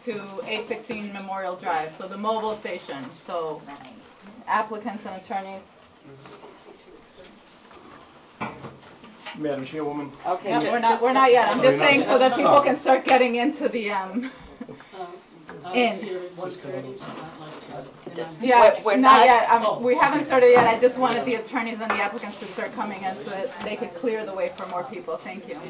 to 816 Memorial Drive, so the mobile station. So applicants and attorneys. Madam Chairwoman. Okay. No, we're not yet. I'm just saying so that people can start getting into the Yeah, we're not yet. We haven't started yet. I just wanted the attorneys and the applicants to start coming in so that they could clear the way for more people. Thank you.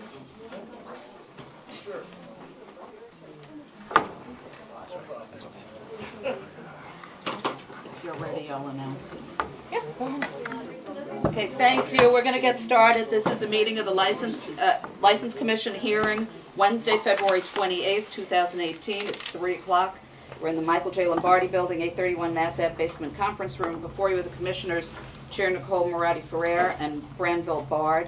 If you're ready, I'll announce it. Yeah, go ahead. Okay, thank you. We're going to get started. This is the meeting of the License Commission hearing, Wednesday, February 28th, 2018. It's 3 o'clock. We're in the Michael J. Lombardi Building, 831 Mass Ave Basement Conference Room. Before you are the Commissioners, Chair Nicole Moratti-Ferrer and Granville Bard.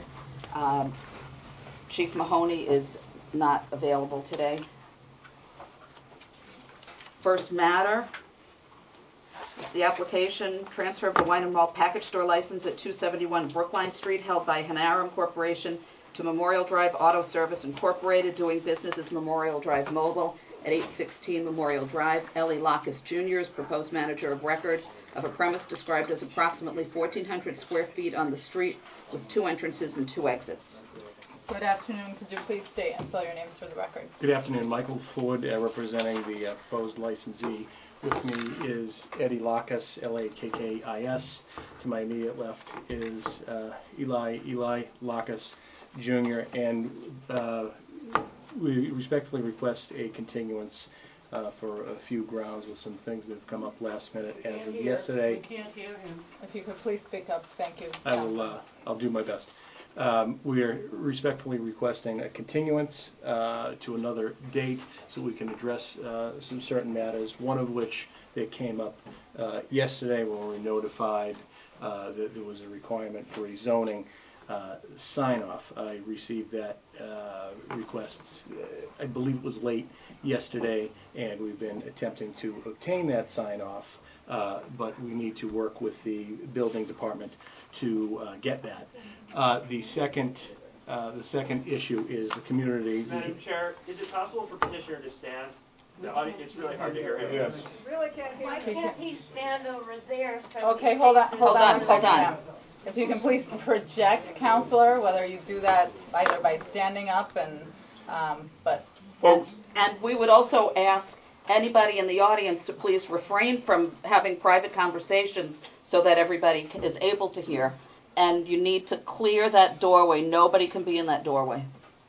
Chief Mahoney is not available today. First matter, the application transfer of the wine and malt package store license at 271 Brookline Street, held by Hanarum Corporation, to Memorial Drive Auto Service Incorporated, doing business as Memorial Drive Mobile, at 816 Memorial Drive. Ellie Lockus Jr. is proposed manager of record of a premise described as approximately 1,400 square feet on the street with 2 entrances and 2 exits. Good afternoon. Could you please state and spell your names for the record? Good afternoon. Michael Ford, representing the proposed licensee. With me is Eddie Lockus, L-A-K-K-I-S. To my immediate left is Eli Lockus Jr. And we respectfully request a continuance for a few grounds with some things that have come up last minute as of yesterday. We can't hear him. If you could please speak up, thank you. I will. I'll do my best. We are respectfully requesting a continuance to another date so we can address some certain matters, one of which that came up yesterday when we were notified that there was a requirement for a zoning sign-off. I received that request, I believe it was late yesterday, and we've been attempting to obtain that sign-off, but we need to work with the building department to get that. The second issue is the community. Madam Chair, is it possible for petitioner to stand? The audience, it's really hard to hear him. Yes. Really can't hear. Why can't he stand over there? So Okay, hold on. If you can please project, counselor, whether you do that either by standing up and, And we would also ask anybody in the audience to please refrain from having private conversations so that everybody is able to hear. And you need to clear that doorway. Nobody can be in that doorway.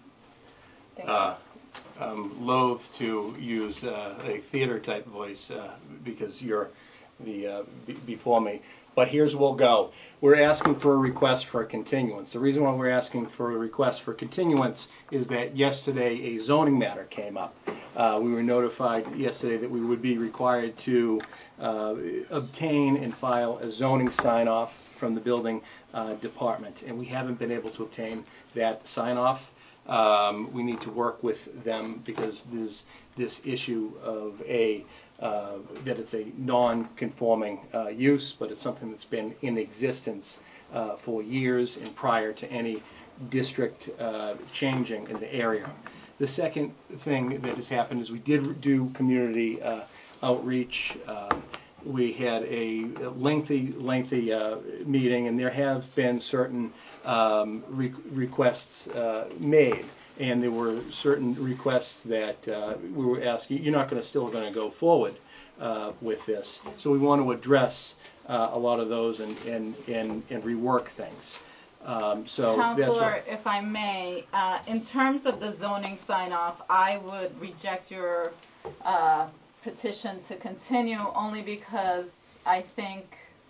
I'm loath to use a theater-type voice because you're before me. But here's where we'll go. We're asking for a request for a continuance. The reason why we're asking for a request for continuance is that yesterday a zoning matter came up. We were notified yesterday that we would be required to obtain and file a zoning sign-off from the building department, and we haven't been able to obtain that sign-off. We need to work with them because there's this issue of that it's a non-conforming use, but it's something that's been in existence for years and prior to any district changing in the area. The second thing that has happened is we did do community outreach. We had a lengthy meeting, and there have been certain requests made. And there were certain requests that we were asking, you're not still going to go forward with this. So we want to address a lot of those and rework things. Counselor, if I may, in terms of the zoning sign-off, I would reject your petition to continue only because I think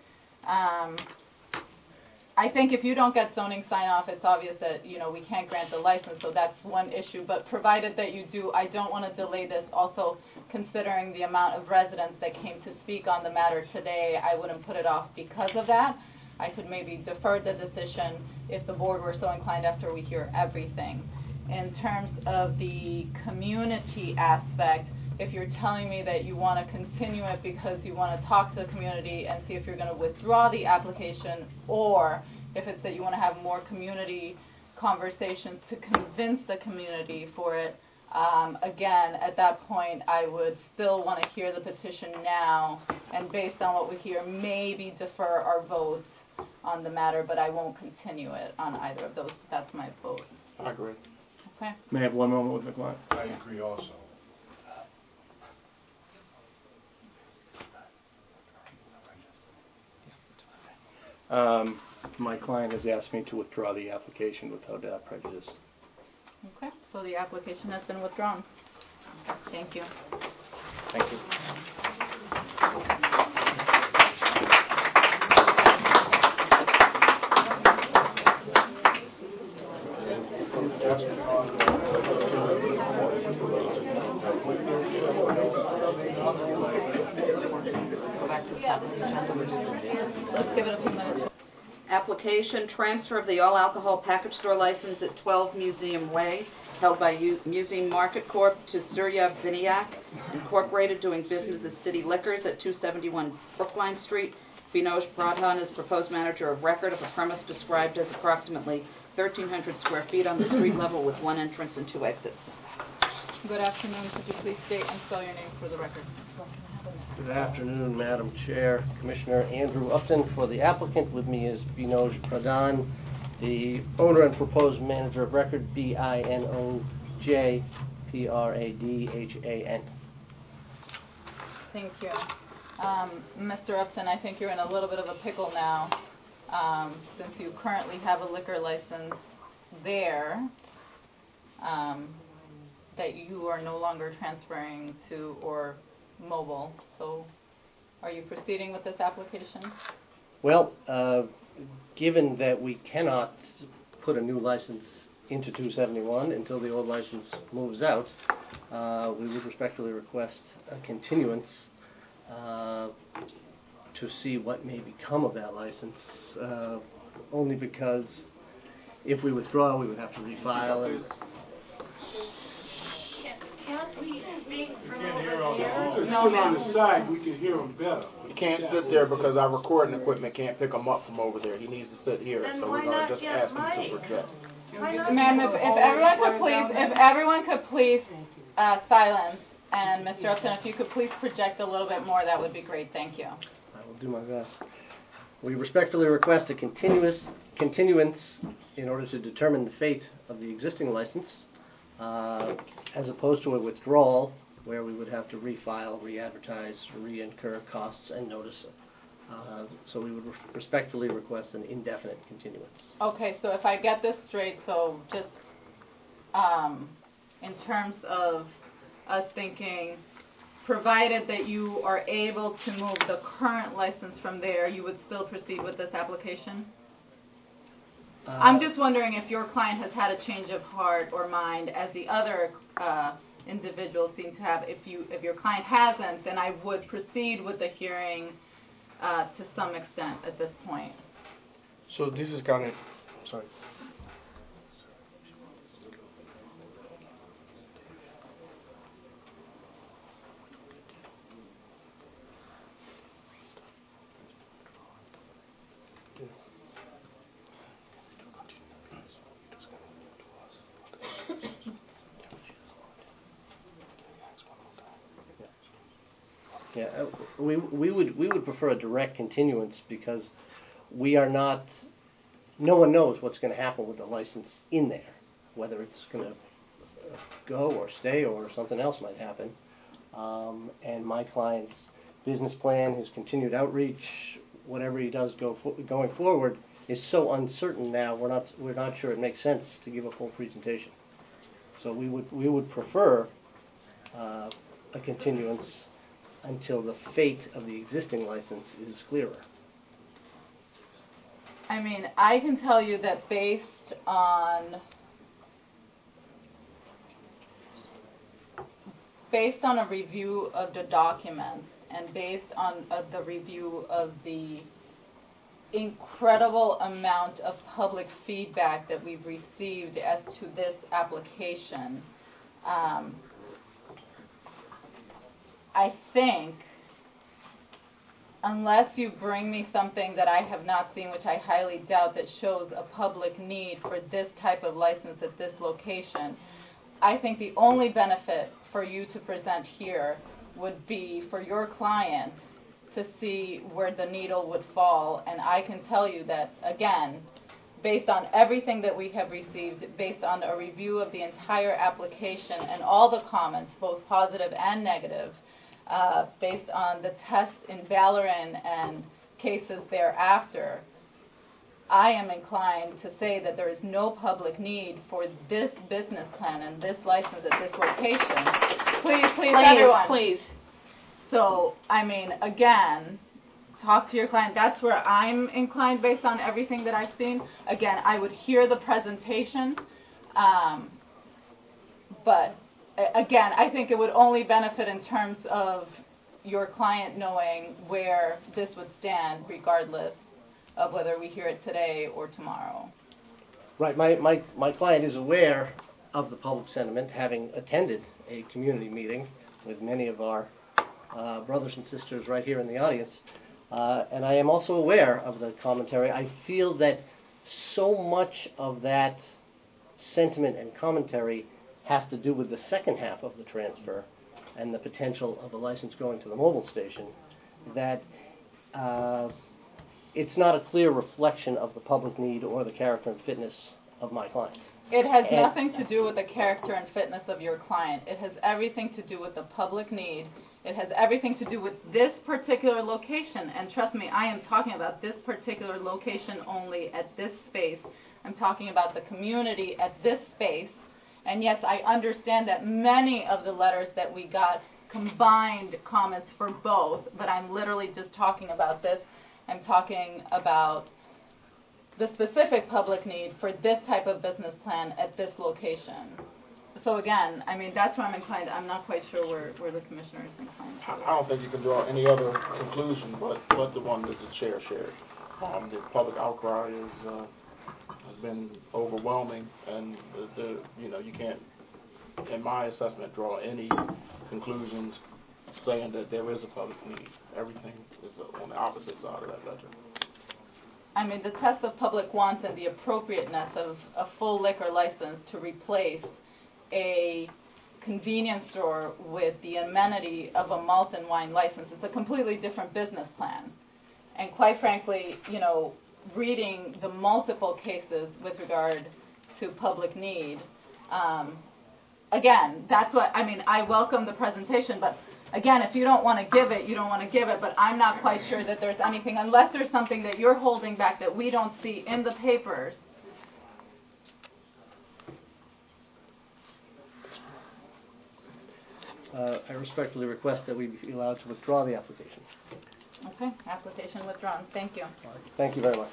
if you don't get zoning sign-off, it's obvious that, we can't grant the license, so that's one issue. But provided that you do, I don't want to delay this. Also, considering the amount of residents that came to speak on the matter today, I wouldn't put it off because of that. I could maybe defer the decision if the board were so inclined after we hear everything. In terms of the community aspect, if you're telling me that you want to continue it because you want to talk to the community and see if you're going to withdraw the application, or if it's that you want to have more community conversations to convince the community for it, Again, at that point, I would still want to hear the petition now, and based on what we hear, maybe defer our vote on the matter, but I won't continue it on either of those. That's my vote. I agree. Okay. May I have one moment with my client? I agree also. My client has asked me to withdraw the application without prejudice. Okay, so the application has been withdrawn. Thank you. Thank you. Let's give it a few minutes. Application, transfer of the all-alcohol package store license at 12 Museum Way, held by Museum Market Corp. to Surya Vinayak Incorporated, doing business as City Liquors at 271 Brookline Street. Vinoj Pradhan is proposed manager of record of a premise described as approximately 1,300 square feet on the street level with one entrance and two exits. Good afternoon. Could you please state and spell your name for the record? Good afternoon, Madam Chair. Commissioner Andrew Upton for the applicant. With me is Vinoj Pradhan, the owner and proposed manager of record, Binoj Pradhan. Thank you. Mr. Upton, I think you're in a little bit of a pickle now, since you currently have a liquor license there that you are no longer transferring to or mobile. So are you proceeding with this application? Well, given that we cannot put a new license into 271 until the old license moves out, we would respectfully request a continuance to see what may become of that license, only because if we withdraw, we would have to refile. Can't we speak from can't over hear all the there? halls. No, Sit ma'am. on the side, we can hear him better. He can't sit there because our recording equipment can't pick him up from over there. He needs to sit here, Then so why we're going not to just get ask him Mike? to project. Why not Ma'am, get if everyone could please silence, and Mr. Upton, if you could please project a little bit more, that would be great. Thank you. I will do my best. We respectfully request a continuance in order to determine the fate of the existing license, as opposed to a withdrawal where we would have to refile, re-advertise, re-incur costs and notice. So we would respectfully request an indefinite continuance. Okay, so if I get this straight, so just in terms of us thinking, provided that you are able to move the current license from there, you would still proceed with this application? I'm just wondering if your client has had a change of heart or mind, as the other individuals seem to have. If your client hasn't, then I would proceed with the hearing to some extent at this point. So this is kind of, sorry. Yeah, we would prefer a direct continuance because we are not. No one knows what's going to happen with the license in there, whether it's going to go or stay or something else might happen. And my client's business plan, his continued outreach, whatever he does going forward, is so uncertain now. We're not sure it makes sense to give a full presentation. So we would prefer a continuance until the fate of the existing license is clearer. I mean, I can tell you that based on a review of the documents and based on the review of the incredible amount of public feedback that we've received as to this application, I think, unless you bring me something that I have not seen, which I highly doubt, that shows a public need for this type of license at this location, I think the only benefit for you to present here would be for your client to see where the needle would fall. And I can tell you that, again, based on everything that we have received, based on a review of the entire application and all the comments, both positive and negative, based on the tests in Valorin and cases thereafter, I am inclined to say that there is no public need for this business plan and this license at this location. Please, everyone. Please. So, I mean, again, talk to your client. That's where I'm inclined based on everything that I've seen. Again, I would hear the presentation, but again, I think it would only benefit in terms of your client knowing where this would stand regardless of whether we hear it today or tomorrow. Right, my client is aware of the public sentiment, having attended a community meeting with many of our brothers and sisters right here in the audience, and I am also aware of the commentary. I feel that so much of that sentiment and commentary has to do with the second half of the transfer and the potential of the license going to the mobile station, that it's not a clear reflection of the public need or the character and fitness of my client. It has nothing to do with the character and fitness of your client. It has everything to do with the public need. It has everything to do with this particular location. And trust me, I am talking about this particular location only at this space. I'm talking about the community at this space. And yes, I understand that many of the letters that we got combined comments for both, but I'm literally just talking about this. I'm talking about the specific public need for this type of business plan at this location. So again, I mean, that's where I'm inclined. I'm not quite sure where the commissioner is inclined to. I don't think you can draw any other conclusion but the one that the chair shared. The public outcry has been overwhelming, and you can't, in my assessment, draw any conclusions saying that there is a public need. Everything is on the opposite side of that ledger. I mean, the test of public wants and the appropriateness of a full liquor license to replace a convenience store with the amenity of a malt and wine license. It's a completely different business plan. And quite frankly, reading the multiple cases with regard to public need, again, that's what, I mean, I welcome the presentation, but again, if you don't want to give it, you don't want to give it, but I'm not quite sure that there's anything, unless there's something that you're holding back that we don't see in the papers. I respectfully request that we be allowed to withdraw the application. Okay, application withdrawn. Thank you. Thank you very much.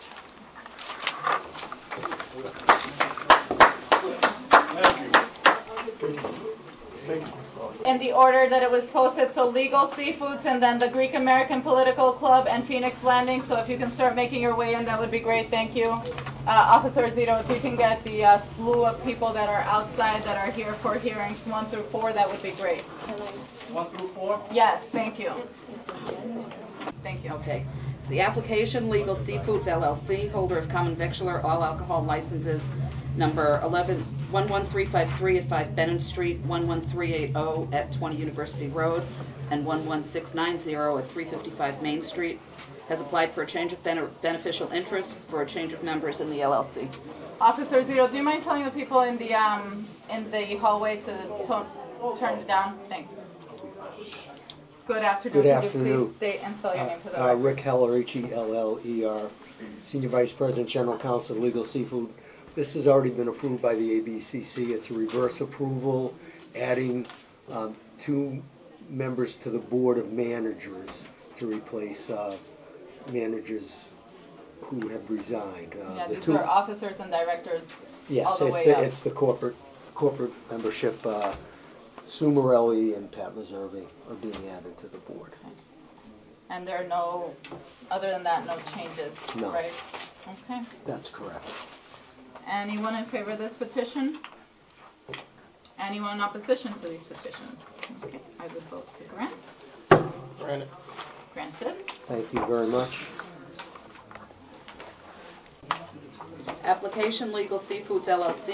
In the order that it was posted, so Legal Seafoods and then the Greek American Political Club and Phoenix Landing. So if you can start making your way in, that would be great. Thank you. Officer Zito, if you can get the slew of people that are outside that are here for hearings 1 through 4, that would be great. 1 through 4? Yes, thank you. Thank you. Okay. The application, Legal Seafoods LLC, holder of common victualler, all alcohol licenses, number 11353 at 5 Bennon Street, 11380 at 20 University Road, and 11690 at 355 Main Street, has applied for a change of beneficial interest for a change of members in the LLC. Officer Zito, do you mind telling the people in the hallway to turn it down? Thanks. Good afternoon. Good Could you afternoon. please state and spell your name for the record? Rick Heller, H-E-L-L-E-R, Senior Vice President, General Counsel, Legal Seafood. This has already been approved by the ABCC. It's a reverse approval, adding 2 members to the Board of Managers to replace managers who have resigned. Yeah, these are officers and directors all the way Yes, up. it's the corporate membership. Sue Morelli and Pat Reservi are being added to the board. Okay. And there are no, other than that, no changes, No. right? Okay. That's correct. Anyone in favor of this petition? Anyone in opposition to these petitions? Okay, I would vote to grant. Granted. Granted. Thank you very much. Application, Legal Seafoods LLC,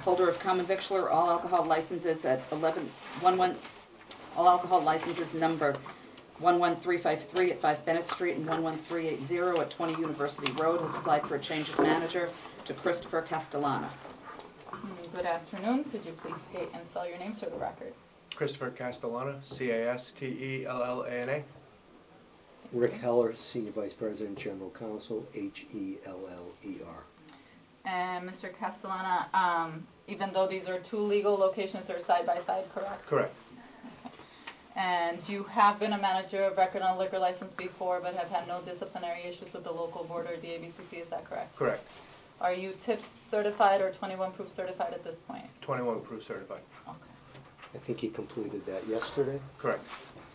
Holder of common victular, all alcohol licenses at 11 all alcohol licenses number 11353 at 5 Bennett Street and 11380 at 20 University Road has applied for a change of manager to Christopher Castellana. Good afternoon. Could you please state and spell your names for the record? Christopher Castellana, Castellana. Rick Heller, Senior Vice President, General Counsel, Heller. And Mr. Castellana, even though these are two legal locations, they're side by side, correct? Correct. And you have been a manager of record on a liquor license before, but have had no disciplinary issues with the local board or the ABCC, is that correct? Correct. Are you TIPS certified or 21 proof certified at this point? 21 proof certified. Okay. I think he completed that yesterday. Correct.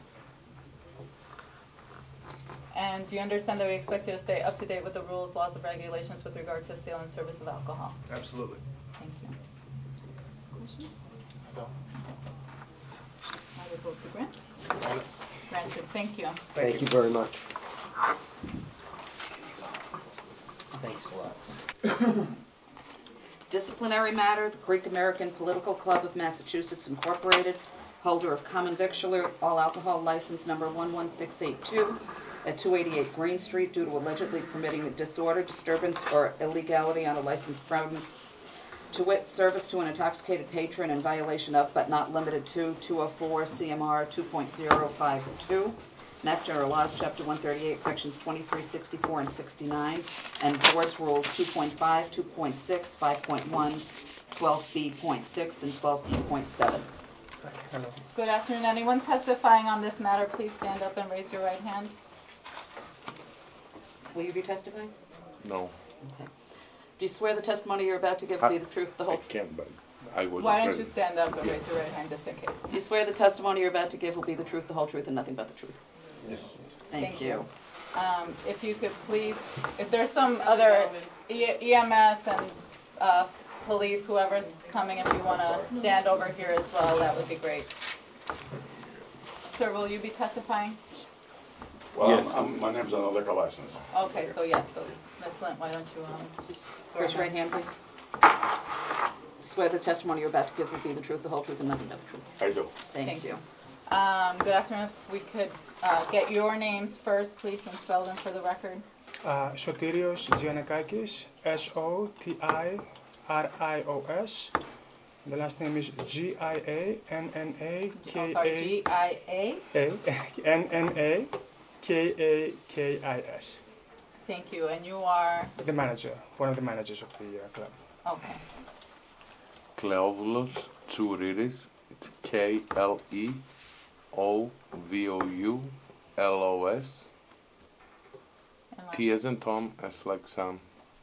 And do you understand that we expect you to stay up to date with the rules, laws, and regulations with regard to sale and service of alcohol? Absolutely. Thank you. I would vote to grant. Granted. Thank you. Thank you very much. Thanks a lot. Disciplinary matter, the Greek American Political Club of Massachusetts Incorporated, holder of common victular, all alcohol license number 11682 at 288 Green Street due to allegedly permitting a disorder, disturbance, or illegality on a licensed premise, to wit, service to an intoxicated patron in violation of, but not limited to, 204 CMR 2.052, Mass General Laws, Chapter 138, Sections 23, 64, and 69, and Board's Rules 2.5, 2.6, 5.1, 12B.6, and 12B.7. Hello. Good afternoon. Anyone testifying on this matter, please stand up and raise your right hand. Will you be testifying? No. Okay. Do you swear the testimony you're about to give will be the truth, the whole I can't, but I was. Why don't you stand up and raise your right hand just in case? Do you swear the testimony you're about to give will be the truth, the whole truth, and nothing but the truth? Yes. Thank you. If you could please, if there's some other EMS and police, whoever's coming, if you want to stand over here as well, that would be great. Sir, will you be testifying? Well, yes. My name's on the liquor license. Okay, so yes, so Ms. Lint, why don't you just raise your right hand, please? Swear the testimony you're about to give will be the truth, the whole truth, and nothing but the truth. I do. Thank you. Good afternoon. If we could get your names first, please, and spell them for the record. Sotirios Giannakakis, Sotirios. The last name is Giannakakis. Thank you. And you are? The manager, one of the managers of the club. Okay. Kleovoulos Tsouridis. It's Kleovoulos. T as in Tom, S like Sam,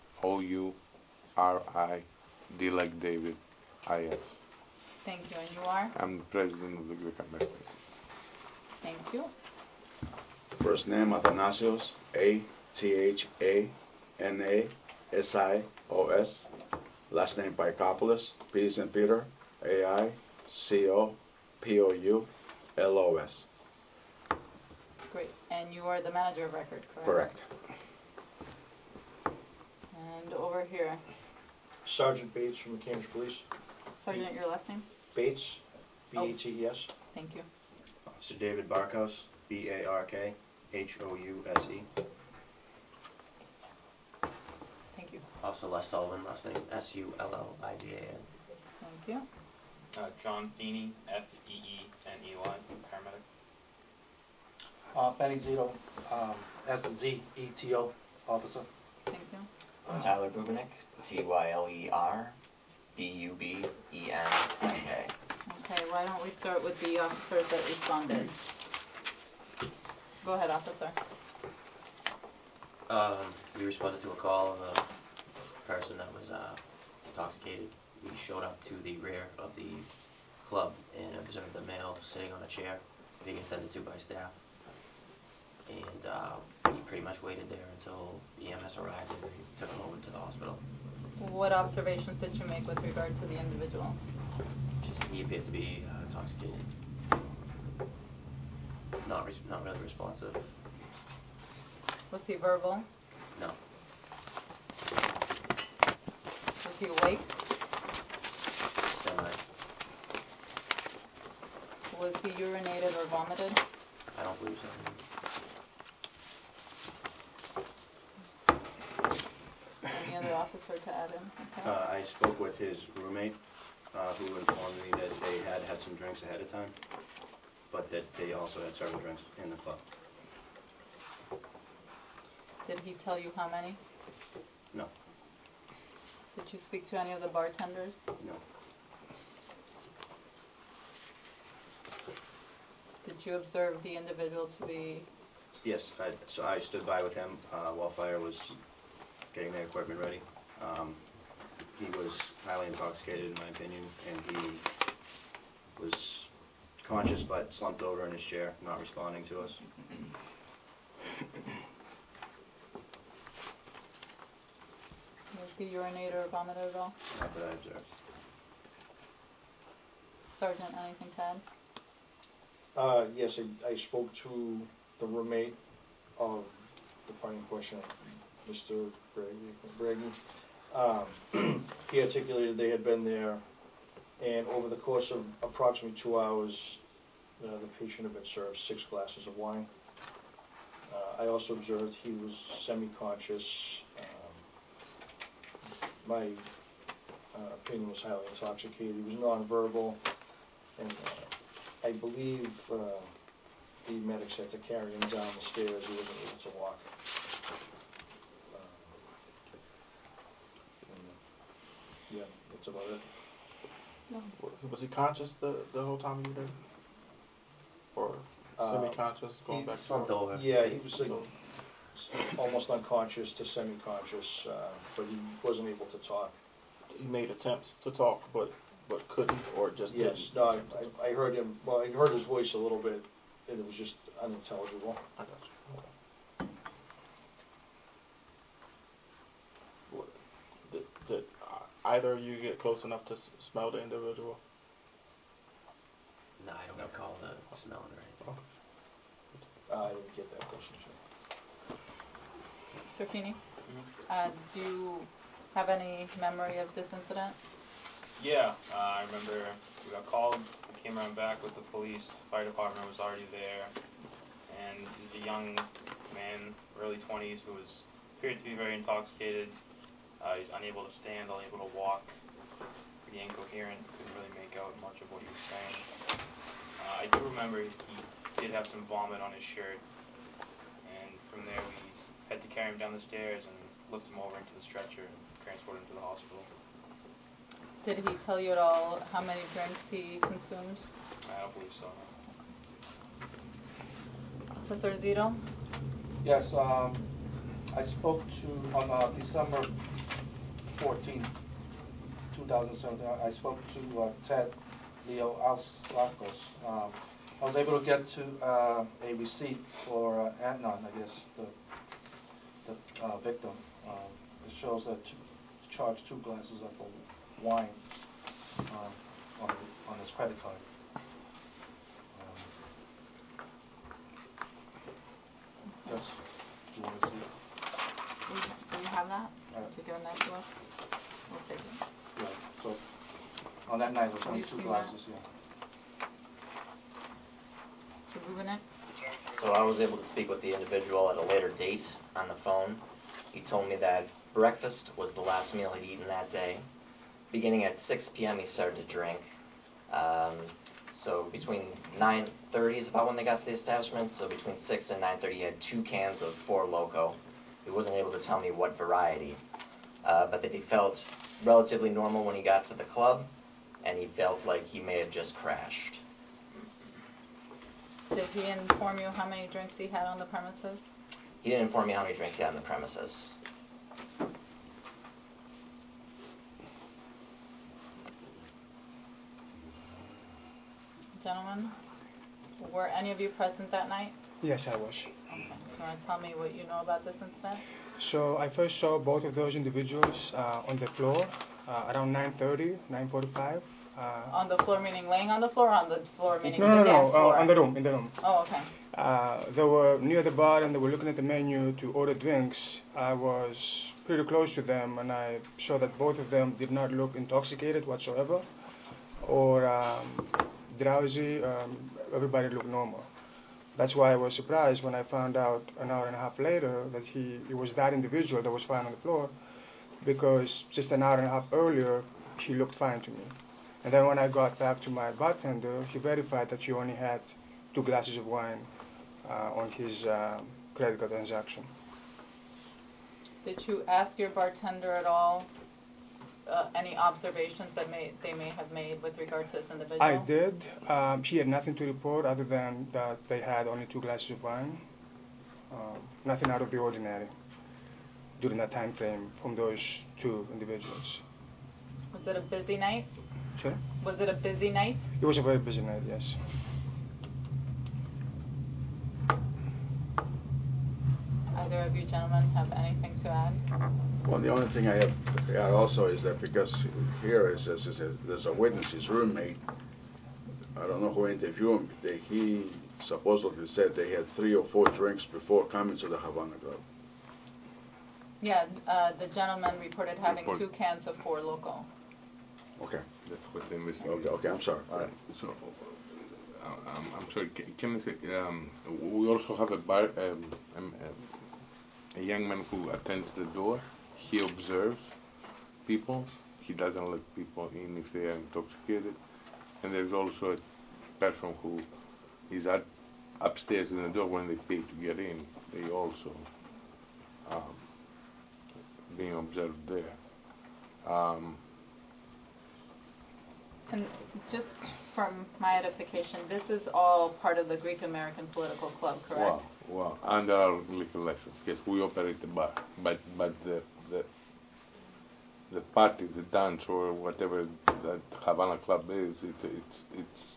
O-U-R-I-D like David, I-S. Thank you. And you are? I'm the president of the Greek American. Thank you. First name Athanasios, A-T-H-A-N-A-S-I-O-S. Last name Paikopoulos, P as in Peter, A-I-C-O-P-O-U-L-O-S. Great. And you are the manager of record, correct? Correct. And over here. Sergeant Bates from the Cambridge Police. Sergeant, your last name? Bates, B-A-T-E-S. Thank you. Officer David Barkhouse, B-A-R-K-H-O-U-S-E. Thank you. Officer Les Sullivan, last name S-U-L-L-I-V-A-N. Thank you. John Feeney, F-E-E-N-E-Y, paramedic. Benny Zito, S-Z-E-T-O, officer. Thank you. Tyler Bubenik, Tyler-B-U-B-E-N-I-K. Okay, why don't we start with the officers that responded? Go ahead, officer. We responded to a call of a person that was intoxicated. We showed up to the rear of the club and observed the male sitting on a chair being attended to by staff. And he pretty much waited there until EMS arrived and we took him over to the hospital. What observations did you make with regard to the individual? He appeared to be intoxicated. Not really responsive. Was he verbal? No. Was he awake? Was he urinated or vomited? I don't believe so. Any other officer to add in? Okay. I spoke with his roommate, who informed me that they had had some drinks ahead of time, but that they also had several drinks in the club. Did he tell you how many? No. Did you speak to any of the bartenders? No. Did you observe the individual to be... Yes, so I stood by with him while Fire was getting their equipment ready. He was highly intoxicated, in my opinion, and he was conscious but slumped over in his chair, not responding to us. Was he urinated or vomited at all? Not that I observed. Sergeant, anything to add? Yes, I spoke to the roommate of the party in question, Mr. Brady. He articulated they had been there, and over the course of approximately 2 hours, the patient had been served 6 glasses of wine. I also observed he was semi-conscious. My opinion was highly intoxicated. He was nonverbal, and I believe the medics had to carry him down the stairs. He wasn't able to walk. Yeah, that's about it. No. Was he conscious the whole time you were there? Or semi-conscious, going back to... Yeah, he was almost unconscious to semi-conscious, but he wasn't able to talk. He made attempts to talk, but couldn't, or just Yes, didn't? no, I heard him, well, I heard his voice a little bit, and it was just unintelligible. I got you. Okay. Did either of you get close enough to smell the individual? No, I don't recall the smell or anything. I didn't get that question, Sir Feeney, do you have any memory of this incident? Yeah, I remember we got called, we came around back with the police, fire department was already there, and he's a young man, early 20s, who appeared to be very intoxicated. He's unable to stand, unable to walk, pretty incoherent, couldn't really make out much of what he was saying. I do remember he did have some vomit on his shirt, and from there we had to carry him down the stairs and looked him over into the stretcher and transported him to the hospital. Did he tell you at all how many drinks he consumed? I don't believe so. Officer Zito? Yes, I spoke to, on December 14, 2017, I spoke to Ted Leo Alskos. I was able to get to a receipt for Adnan, I guess, the victim. It shows that charged 2 glasses of wine on his credit card. Yes. Do you want to see it? Do you have that? You're giving that to us? We'll take it. Yeah, so on that night it was Have only you 2 seen glasses, that? yeah. Mr. Rubinek? So I was able to speak with the individual at a later date on the phone. He told me that breakfast was the last meal he'd eaten that day. Beginning at 6 p.m. he started to drink. So between 9:30 is about when they got to the establishment. So between 6 and 9:30 he had 2 cans of Four Loko. He wasn't able to tell me what variety. But that he felt relatively normal when he got to the club, and he felt like he may have just crashed. Did he inform you how many drinks he had on the premises? He didn't inform me how many drinks he had on the premises. Gentlemen, were any of you present that night? Yes, I was. Okay. Do you want to tell me what you know about this incident? So I first saw both of those individuals on the floor around 9:30, 9:45. On the floor meaning laying on the floor, or on the floor meaning No, the no, dance no, floor? in the room. Oh, okay. They were near the bar and they were looking at the menu to order drinks. I was pretty close to them and I saw that both of them did not look intoxicated whatsoever or drowsy. Everybody looked normal. That's why I was surprised when I found out an hour and a half later that it was that individual that was found on the floor, because just an hour and a half earlier, he looked fine to me. And then when I got back to my bartender, he verified that he only had 2 glasses of wine on his credit card transaction. Did you ask your bartender at all any observations that they may have made with regard to this individual? I did. He had nothing to report other than that they had only 2 glasses of wine. Nothing out of the ordinary during that time frame from those 2 individuals. Was it a busy night? Sorry? Was it a busy night? It was a very busy night, yes. Either of you gentlemen have anything to add? Well, the only thing I have to add also is that because here there's a witness, his roommate, I don't know who interviewed him, he supposedly said they had 3 or 4 drinks before coming to the Havana Club. Yeah, the gentleman reported having 2 cans of 4 Loko. Okay. That's what they missed. Okay, I'm sorry. All right. So, I'm sorry. Can I say, we also have a young man who attends the door. He observes people. He doesn't let people in if they are intoxicated. And there's also a person who is upstairs in the door when they pay to get in. They also being observed there. And just from my edification, this is all part of the Greek American Political Club, correct? Well, under our liquor license, yes, we operate the bar, but the party, the dance, or whatever that Havana Club is, it's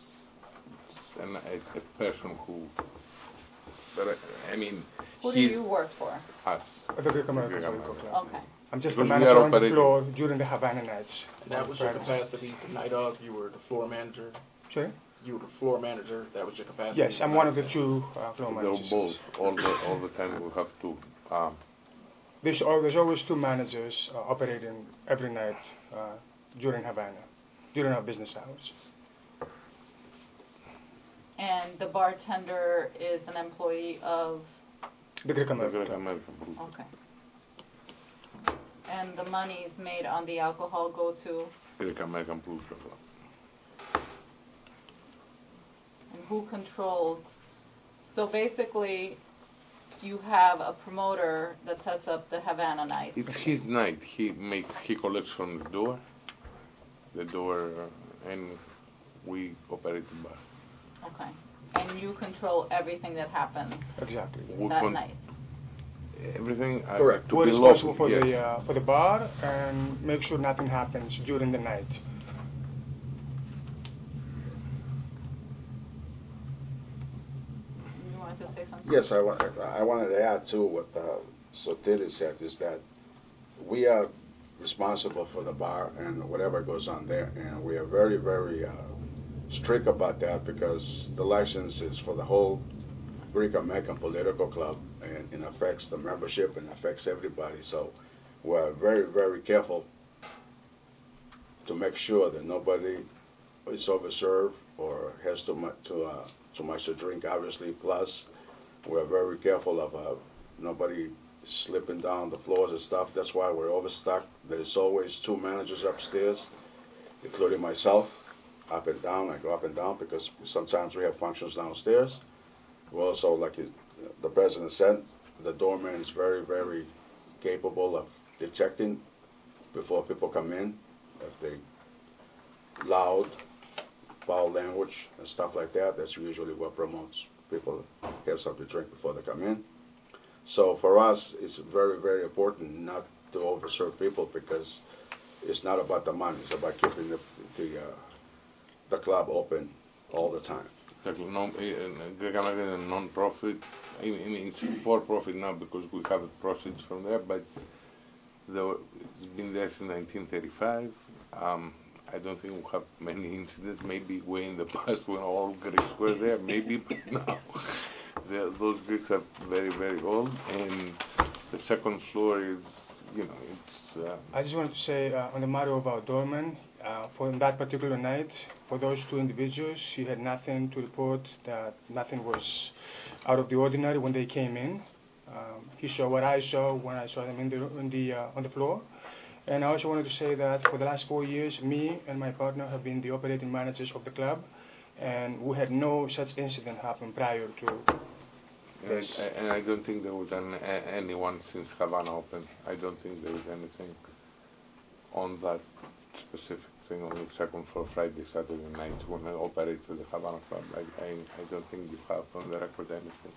a person who. But I mean, who do you work for? Us. The Greek American Political Club. Okay. I'm just the manager on the floor during the Havana nights. And that was your capacity the night of? You were the floor manager? Sorry? You were the floor manager, that was your capacity? Yes, I'm one of the 2 floor managers. They're both. All the time we have 2. There's always 2 managers operating every night during Havana, during our business hours. And the bartender is an employee of? The Greek American Club. Okay. And the monies made on the alcohol go to? Greek American Club. And who controls? So basically, you have a promoter that sets up the Havana night. It's his night. He collects from the door, and we operate the bar. Okay. And you control everything that happens. Exactly. That night. Everything. Correct. We're responsible for the bar and make sure nothing happens during the night. You wanted to say something? Yes, I wanted to add to what Sotiri said, is that we are responsible for the bar and whatever goes on there, and we are very, very strict about that because the license is for the whole Greek American Political Club, and it affects the membership and affects everybody. So we're very, very careful to make sure that nobody is overserved or has too much to drink. Obviously, plus we're very careful of nobody slipping down the floors and stuff. That's why we're overstocked. There's always 2 managers upstairs, including myself, up and down. I go up and down because sometimes we have functions downstairs. We also, like the president said, the doorman is very, very capable of detecting before people come in if they loud, foul language and stuff like that. That's usually what promotes people have something to drink before they come in. So for us, it's very, very important not to overserve people because it's not about the money. It's about keeping the club open all the time. Exactly. Greek American is a non-profit. I mean, it's for-profit now because we have proceeds from there, but it's been there since 1935. I don't think we have many incidents. Maybe way in the past when all Greeks were there, maybe, but now those Greeks are very, very old, and the second floor is, it's... I just wanted to say, on the matter of our doorman, For that particular night, for those two individuals, he had nothing to report, that nothing was out of the ordinary when they came in. He saw what I saw when I saw them on the floor. And I also wanted to say that for the last 4 years, me and my partner have been the operating managers of the club, and we had no such incident happen prior to this. And I don't think there was anyone since Havana opened. I don't think there is anything on that specific thing on the second floor Friday, Saturday night when I operated the Havana Club. I don't think you have on the record anything.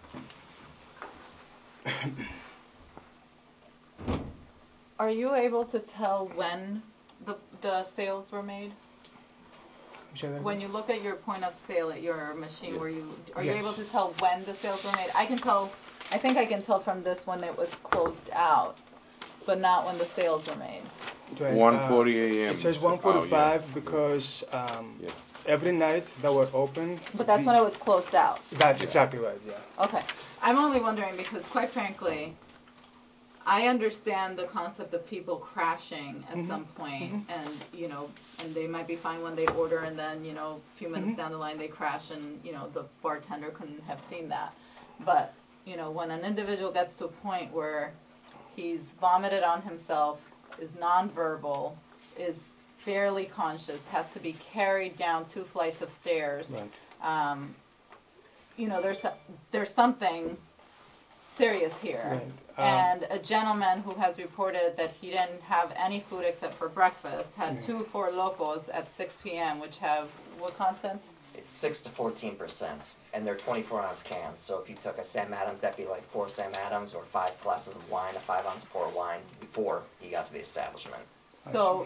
Are you able to tell when the sales were made? When you look at your point of sale at your machine, are you able to tell when the sales were made? I think I can tell from this when it was closed out, but not when the sales were made. 1:40 a.m. It says 1:45 because every night that we're open. But that's when it was closed out. That's exactly right, yeah. Okay. I'm only wondering because, quite frankly, I understand the concept of people crashing at some point, and and they might be fine when they order, and then a few minutes down the line they crash, and the bartender couldn't have seen that. But when an individual gets to a point where he's vomited on himself, is nonverbal, is barely conscious, has to be carried down 2 flights of stairs. Right. There's something serious here. Right. And a gentleman who has reported that he didn't have any food except for breakfast had 2 Four Locos at 6 p.m., which have what content? It's 6 to 14%, and they're 24-ounce cans. So if you took a Sam Adams, that'd be like 4 Sam Adams or 5 glasses of wine, a 5-ounce pour of wine before he got to the establishment. So,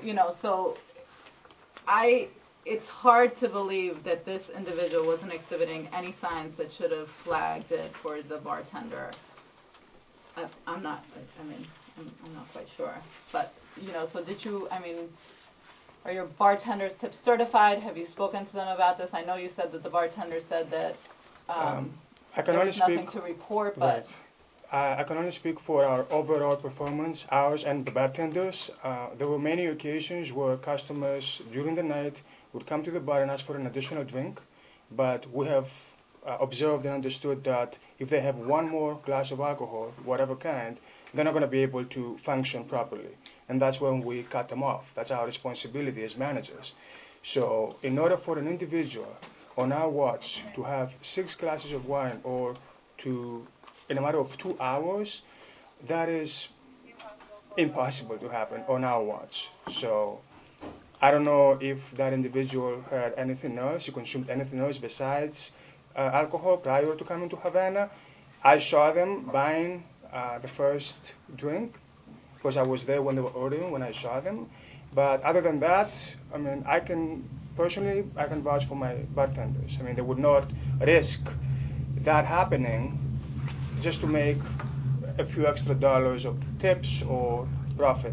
it's hard to believe that this individual wasn't exhibiting any signs that should have flagged it for the bartender. I'm not quite sure. But, so did you, are your bartenders tip certified? Have you spoken to them about this? I know you said that the bartender said that there was nothing to report, but... I can only speak for our overall performance, ours and the bartenders. There were many occasions where customers during the night would come to the bar and ask for an additional drink, but we have observed and understood that if they have one more glass of alcohol, whatever kind, they're not going to be able to function properly. And that's when we cut them off. That's our responsibility as managers. So in order for an individual on our watch to have 6 glasses of wine or to, in a matter of 2 hours, that is impossible to happen on our watch. So I don't know if that individual had anything else, he consumed anything else besides alcohol prior to coming to Havana. I saw them buying the first drink because I was there when they were ordering, when I saw them. But other than that, I can vouch for my bartenders. They would not risk that happening just to make a few extra dollars of tips or profit.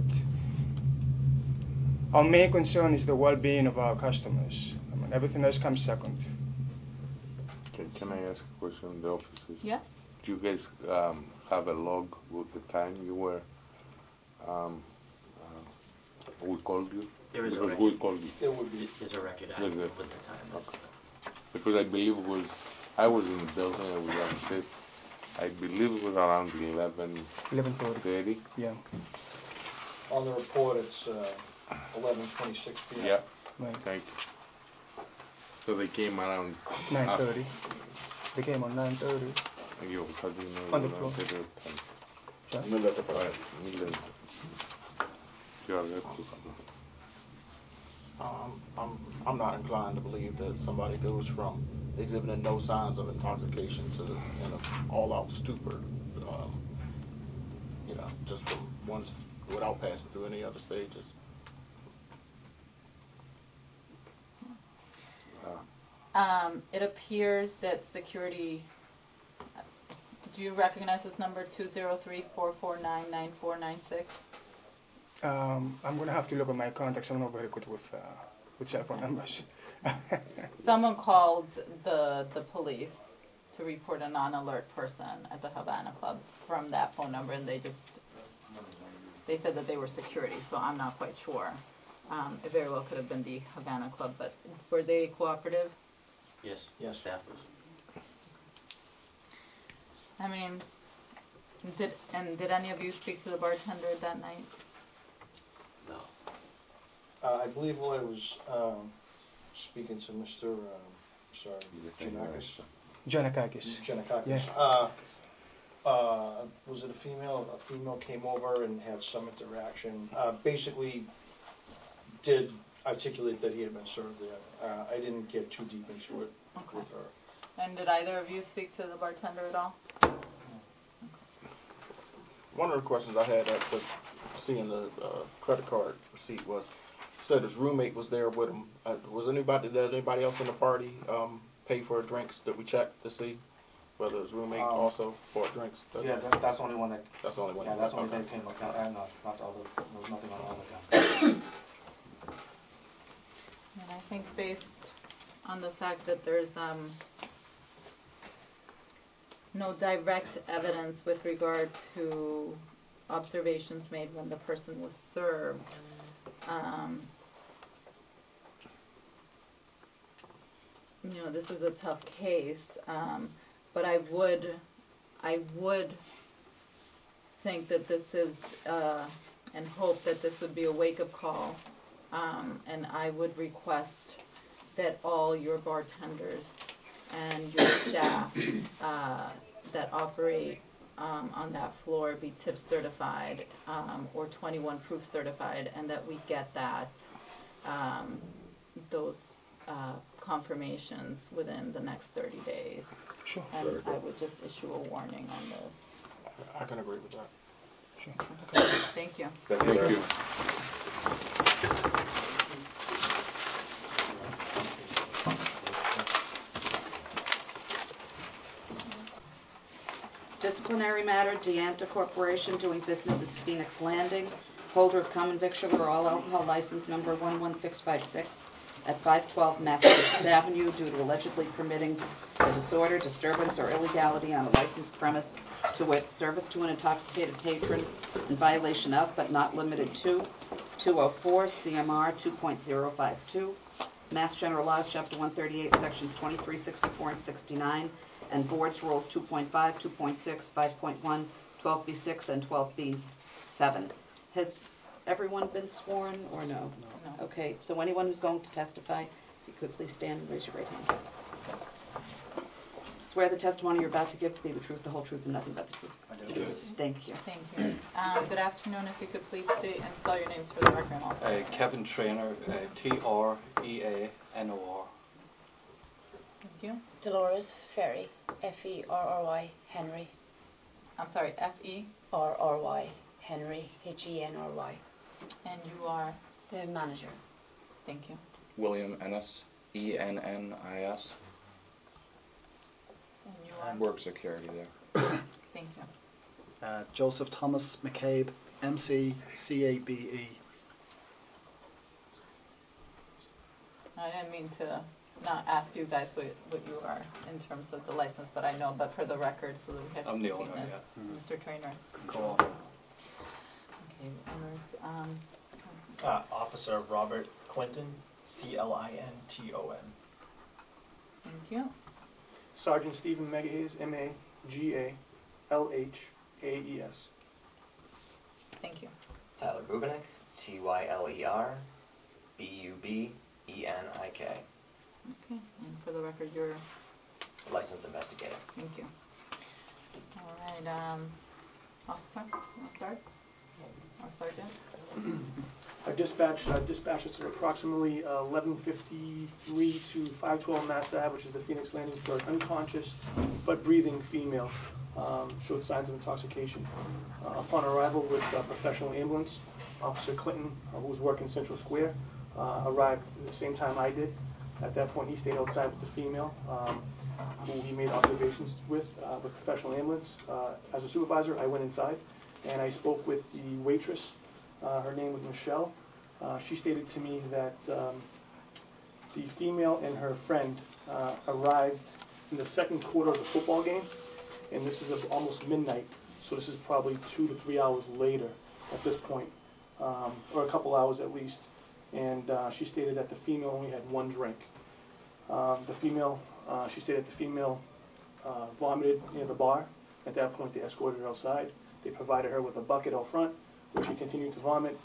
Our main concern is the well-being of our customers. Everything else comes second. Can I ask a question on the officers? Yeah. Do you guys have a log with the time you were, we called you? There is a record. We called you. There's a record with the time. Okay. Because I believe I was in the building, I was on shift. I believe it was around 11:30. Yeah. On the report, it's 11:26 p.m. Yeah. Right. Thank you. So they came around 9:30. They came on 9:30. How do you know? On the floor. I'm not inclined to believe that somebody goes from exhibiting no signs of intoxication to an all-out stupor, just from once without passing through any other stages. It appears that security. Do you recognize this number 203-449-9496? I'm going to have to look at my contacts. I'm not very good with cell phone numbers. Someone called the police to report a non-alert person at the Havana Club from that phone number, and they said that they were security, so I'm not quite sure. It very well could have been the Havana Club, but were they cooperative? Yes. Yes. Staff was. I mean, did any of you speak to the bartender that night? No. I believe while I was speaking to Mr. Janakakis. Janakakis. Yeah. Was it a female? A female came over and had some interaction. Basically, did articulate that he had been served there. I didn't get too deep into it with her. And did either of you speak to the bartender at all? One of the questions I had after seeing the credit card receipt was, said his roommate was there with him. Did anybody else in the party pay for drinks that we checked to see whether his roommate also bought drinks? Yeah, that's the only one that. That's the only one. Yeah, that's the only thing that came account. Not the other. There was nothing on the other account. And I think based on the fact that there's no direct evidence with regard to observations made when the person was served, this is a tough case, but I would think that this is, and hope that this would be a wake-up call, and I would request that all your bartenders and your staff that operate on that floor be tip certified or 21 proof certified, and that we get that those confirmations within the next 30 days. Sure. And I would just issue a warning on this. I can agree with that. Sure. Okay. Thank you. Thank you. Disciplinary matter, Deanta Corporation doing business as Phoenix Landing, holder of common victular or all alcohol license number 11656 at 512 Massachusetts Avenue due to allegedly permitting the disorder, disturbance, or illegality on a licensed premise, to wit, service to an intoxicated patron in violation of, but not limited to, 204 CMR 2.052, Mass General Laws, Chapter 138, Sections 23, 64, and 69, and Board's Rules 2.5, 2.6, 5.1, 12b6, and 12b7. Has everyone been sworn or no? No. Okay, so anyone who's going to testify, if you could please stand and raise your right hand. Swear the testimony you're about to give to be the truth, the whole truth, and nothing but the truth. I do. Thank you. Thank you. Good afternoon. If you could please state and spell your names for the record. Kevin Traynor, Treanor. Thank you. Dolores Ferry, Ferry, Henry. I'm sorry, F-E? R-R-Y, Henry, Henry. And you are? The manager. Thank you. William Ennis, Ennis. And you are? Work security there. Thank you. Joseph Thomas McCabe, MCCABE. I didn't mean to not ask you guys what you are in terms of the license, but I know, but for the record, so that we have I'm the to owner, Mr. Traynor. Cool. Okay, owners, Officer Robert Clinton, Clinton. Thank you. Sergeant Stephen Megahays, Magalhaes. Thank you. Tyler Bubenik, Tyler Bubenik. Okay, and for the record, you're Licensed investigator. Thank you. All right, officer, you want to start? Or sergeant? Dispatches are approximately 11:53 to 512 Mass Ave, which is the Phoenix Landing, for an unconscious but breathing female. Showed signs of intoxication. Upon arrival with professional ambulance, Officer Clinton, who was working Central Square, arrived at the same time I did. At that point, he stayed outside with the female, who he made observations with professional ambulance. As a supervisor, I went inside and I spoke with the waitress. Her name was Michelle. She stated to me that the female and her friend arrived in the second quarter of the football game, and this is almost midnight, so this is probably 2 to 3 hours later at this point, or a couple hours at least. and she stated that the female only had one drink. She stated the female vomited near the bar. At that point, they escorted her outside. They provided her with a bucket out front, where she continued to vomit.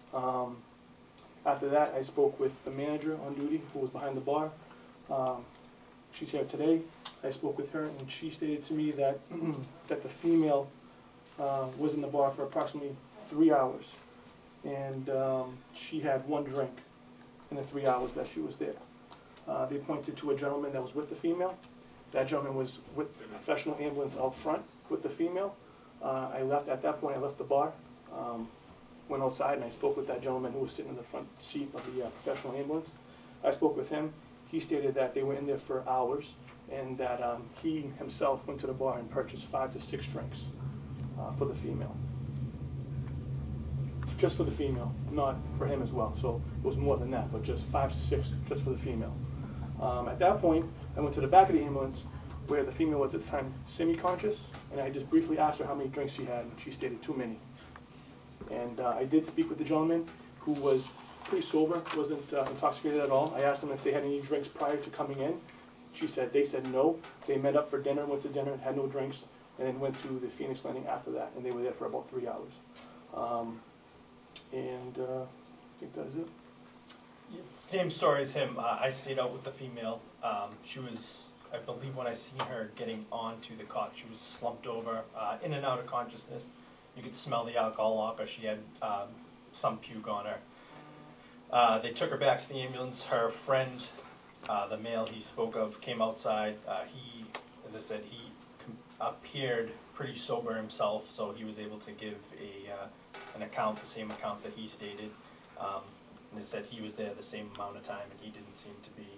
After that, I spoke with the manager on duty, who was behind the bar. She's here today. I spoke with her, and she stated to me that that the female was in the bar for approximately 3 hours, and she had one drink in the 3 hours that she was there. They pointed to a gentleman that was with the female. That gentleman was with the professional ambulance out front with the female. I left at that point. I left the bar, went outside, and I spoke with that gentleman who was sitting in the front seat of the professional ambulance. I spoke with him. He stated that they were in there for hours, and that he himself went to the bar and purchased 5 to 6 drinks for the female. Just for the female, not for him as well. So it was more than that, but just 5 to 6 just for the female. At that point, I went to the back of the ambulance where the female was at the time semi-conscious, and I just briefly asked her how many drinks she had, and she stated too many. And I did speak with the gentleman, who was pretty sober, wasn't intoxicated at all. I asked them if they had any drinks prior to coming in. They said no. They met up for dinner, went to dinner, had no drinks, and then went to the Phoenix Landing after that, and they were there for about 3 hours. I think that is it. Same story as him. I stayed out with the female. She was, I believe when I seen her getting onto the cot, she was slumped over, in and out of consciousness. You could smell the alcohol off her. She had some puke on her. They took her back to the ambulance. Her friend, the male he spoke of, came outside. He, as I said, he appeared pretty sober himself, so he was able to give an account, the same account that he stated. And they said he was there the same amount of time, and he didn't seem to be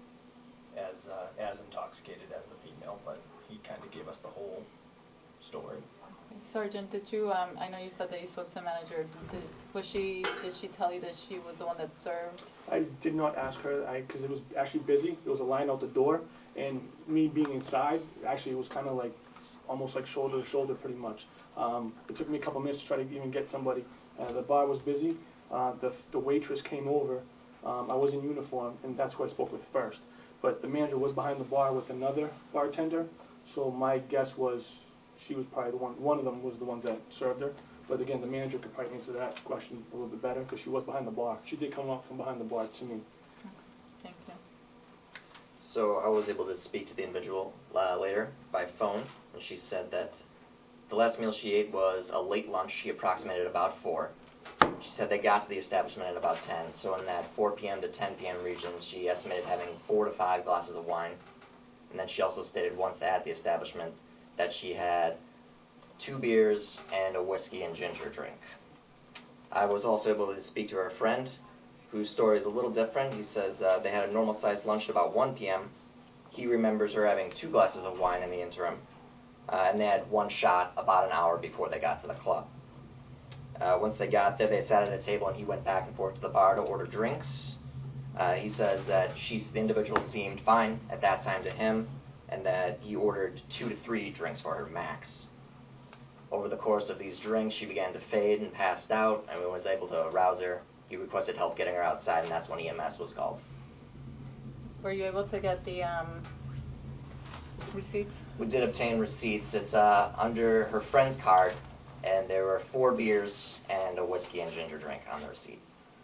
as intoxicated as the female, but he kind of gave us the whole story. Sergeant, did you? I know you said that you spoke to the manager. Did she tell you that she was the one that served? I did not ask her, because it was actually busy. There was a line out the door, and me being inside, actually it was kind of like almost like shoulder to shoulder, pretty much. It took me a couple minutes to try to even get somebody. The bar was busy. The waitress came over. I was in uniform, and that's who I spoke with first. But the manager was behind the bar with another bartender, so my guess was she was probably the one of them was the ones that served her. But again, the manager could probably answer that question a little bit better, because she was behind the bar. She did come up from behind the bar to me. Thank you. So I was able to speak to the individual later by phone, and she said that the last meal she ate was a late lunch. She approximated about 4. She said they got to the establishment at about 10. So in that 4 p.m. to 10 p.m. region, she estimated having 4 to 5 glasses of wine. And then she also stated once at the establishment that she had 2 beers and a whiskey and ginger drink. I was also able to speak to her friend, whose story is a little different. He says they had a normal-sized lunch at about 1 p.m. He remembers her having 2 glasses of wine in the interim, and they had 1 shot about an hour before they got to the club. Once they got there, they sat at a table, and he went back and forth to the bar to order drinks. He says that the individual seemed fine at that time to him, and that he ordered 2 to 3 drinks for her max. Over the course of these drinks, she began to fade and passed out, and when he was able to arouse her, he requested help getting her outside, and that's when EMS was called. Were you able to get the receipts? We did obtain receipts. It's under her friend's card, and there were 4 beers and a whiskey and ginger drink on the receipt.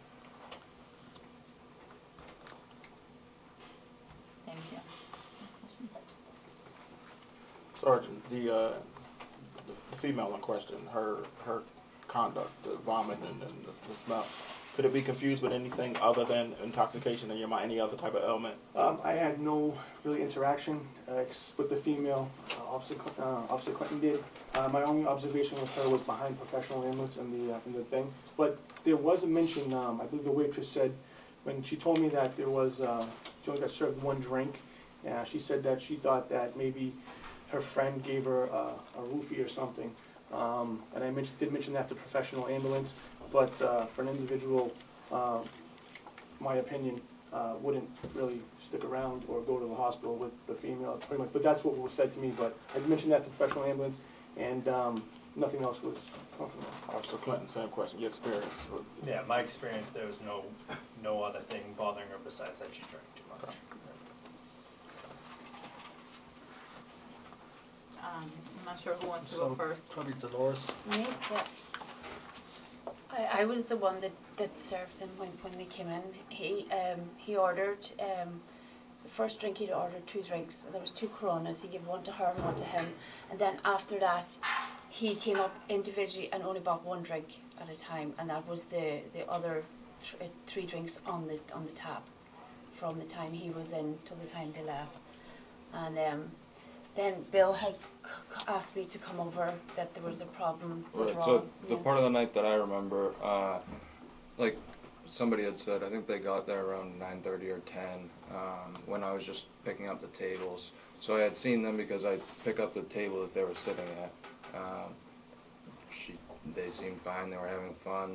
Thank you. Sergeant, the female in question, her conduct, the vomiting and the smell, could it be confused with anything other than intoxication in your mind, any other type of ailment? I had no really interaction with the female. Officer Clinton did. My only observation with her was behind professional ambulance in the thing. But there was a mention, I believe the waitress said, when she told me that there was, she only got served 1 drink, she said that she thought that maybe her friend gave her a roofie or something. And I did mention that to professional ambulance, but for an individual, my opinion, wouldn't really stick around or go to the hospital with the female, pretty much. But that's what was said to me. But I mentioned that to professional ambulance, and nothing else was functional. So Clinton, same question. Your experience with Yeah, my experience, there was no other thing bothering her besides that she drank too much. I'm not sure who wants to So go first. probably Dolores. Me? Yeah. I was the one that served them when they came in. He ordered, the first drink he'd ordered 2 drinks. There was 2 Coronas. He gave one to her and one to him. And then after that, he came up individually and only bought 1 drink at a time. And that was the other 3 drinks on the tap from the time he was in till the time they left. And then Bill had asked me to come over, that there was a problem later So on. the Yeah. part of the night that I remember, like somebody had said, I think they got there around 9:30 or 10 when I was just picking up the tables. So I had seen them because I pick up the table that they were sitting at. They seemed fine. They were having fun.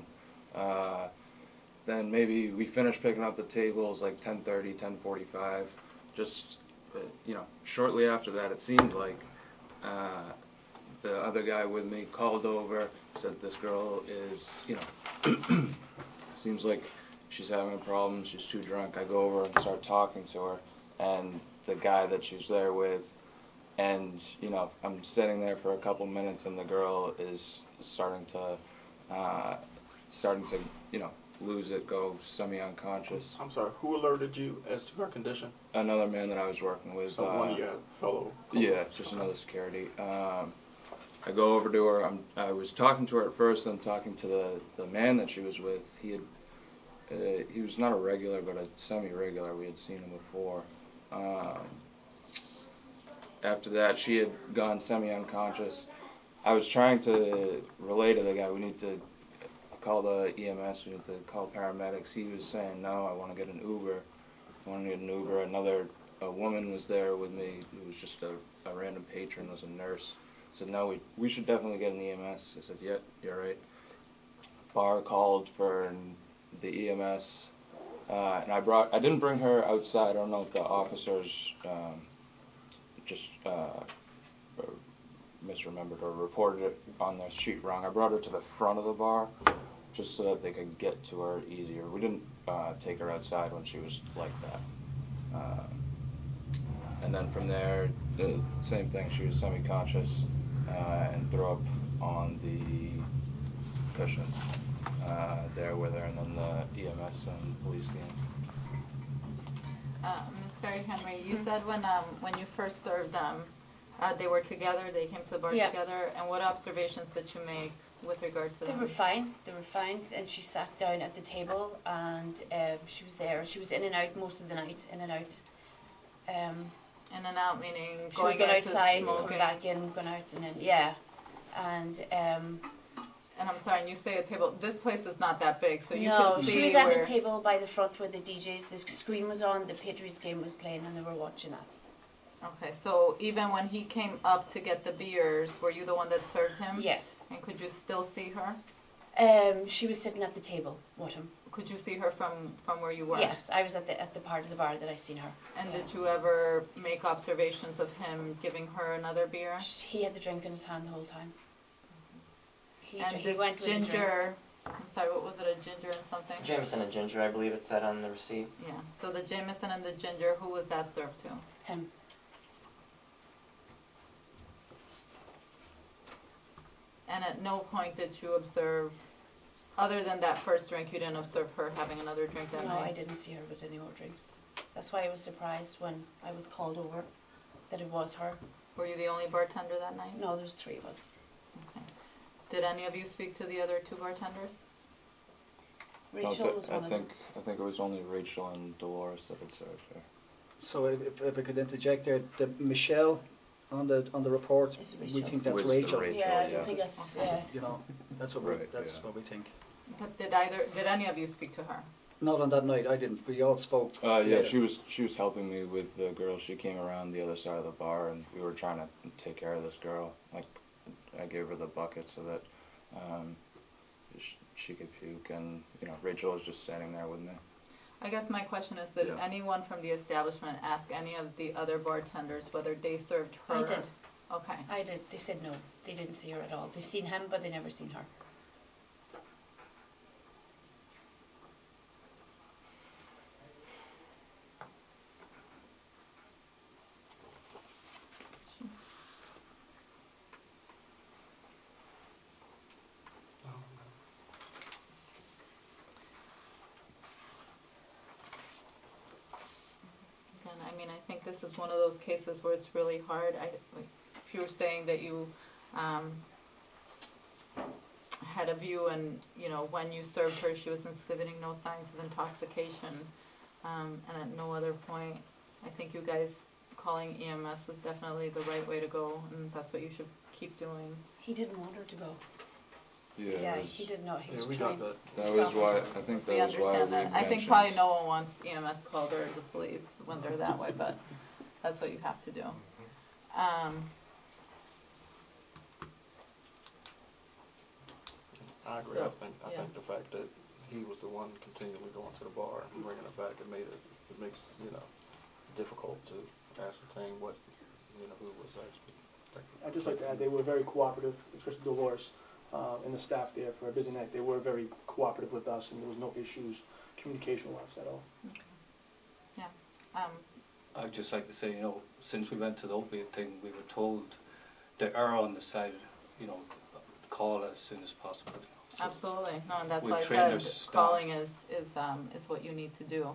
Then maybe we finished picking up the tables like 10:30, 10:45. Just shortly after that, it seemed like the other guy with me called over, said this girl is, seems like she's having a problem, she's too drunk. I go over and start talking to her, and the guy that she's there with, and I'm sitting there for a couple minutes, and the girl is starting to lose it, go semi-unconscious. I'm sorry, who alerted you as to her condition? Another man that I was working with. So one of your fellow? Yeah, just another security. I go over to her. I was talking to her at first, then talking to the man that she was with. He was not a regular, but a semi-regular. We had seen him before. After that, she had gone semi-unconscious. I was trying to relay to the guy, we need to call the EMS, we need to call paramedics. He was saying, no, I want to get an Uber. A woman was there with me who was just a random patron, was a nurse. Said, no, we should definitely get an EMS. I said, yeah, you're right. Bar called for the EMS, and I didn't bring her outside. I don't know if the officers misremembered or reported it on their sheet wrong. I brought her to the front of the bar just so that they could get to her easier. We didn't take her outside when she was like that. And then from there, the same thing. She was semi-conscious and threw up on the cushion there with her, and then the EMS and police came. Ms. Ferry Henry, you said when you first served them, they were together, they came to the bar Yeah. together, and what observations did you make with regards to They them? were fine, and she sat down at the table, and she was there. She was in and out most of the night, in and out. In and out meaning She going was going out to outside, smoking. coming back in, going out, and then, yeah. And I'm sorry, and you say a table, this place is not that big, so you no, can see she was at where... the table by the front where the DJs, the screen was on, the Patriots game was playing, and they were watching that. Okay, so even when he came up to get the beers, were you the one that served him? Yes. And could you still see her? She was sitting at the table with him. Could you see her from where you were? Yes, I was at the part of the bar that I seen her. And Yeah. did you ever make observations of him giving her another beer? He had the drink in his hand the whole time. He This went with the drink. ginger, I'm sorry, what was it, a ginger and something? Jameson and ginger, I believe it said on the receipt. Yeah, so the Jameson and the ginger, who was that served to? Him. And at no point did you observe, other than that first drink, you didn't observe her having another drink that No, night? I didn't see her with any more drinks. That's why I was surprised when I was called over that it was her. Were you the only bartender that night? No, there's 3 of us. Okay. Did any of you speak to the other 2 bartenders? Rachel was one of them. I think it was only Rachel and Dolores that had served her. So if I could interject there, the Michelle on the report, we think that's With the Rachel. Rachel, Yeah, I don't think that's, yeah. You know, that's what what we think. But did any of you speak to her? Not on that night, I didn't. We all spoke. Yeah, later. she was helping me with the girl. She came around the other side of the bar, and we were trying to take care of this girl. Like, I gave her the bucket so that she could puke, and Rachel was just standing there with me. I guess my question is, did anyone from the establishment ask any of the other bartenders whether they served her? I did. Okay. I did. They said no. They didn't see her at all. They seen him, but they never seen her. Again, I mean, I think this is one of those cases where it's really hard. If you were saying that you had a view and, you know, when you served her, she was exhibiting no signs of intoxication, and at no other point, I think you guys calling EMS was definitely the right way to go, and that's what you should keep doing. He didn't want her to go. Yeah, Yeah, it was- he did not. He was we trying got to That stop was why, us. I think We that was why understand we that. I think mentioned. probably no one wants EMS called or the police when they're that way, but that's what you have to do. I agree. So, I think the fact that he was the one continually going to the bar and bringing it back, it makes, you know, difficult to ascertain what, you know, who was actually. I'd just like to add, they were very cooperative, especially Dolores and the staff there for a busy night. They were very cooperative with us, and there was no issues communication-wise at all. Okay. Yeah. I'd just like to say, you know, since we went to the opiate thing, we were told to err on the side, you know, call as soon as possible. You know. So Absolutely. No, and that's we've why I trained our said staff. calling is what you need to do.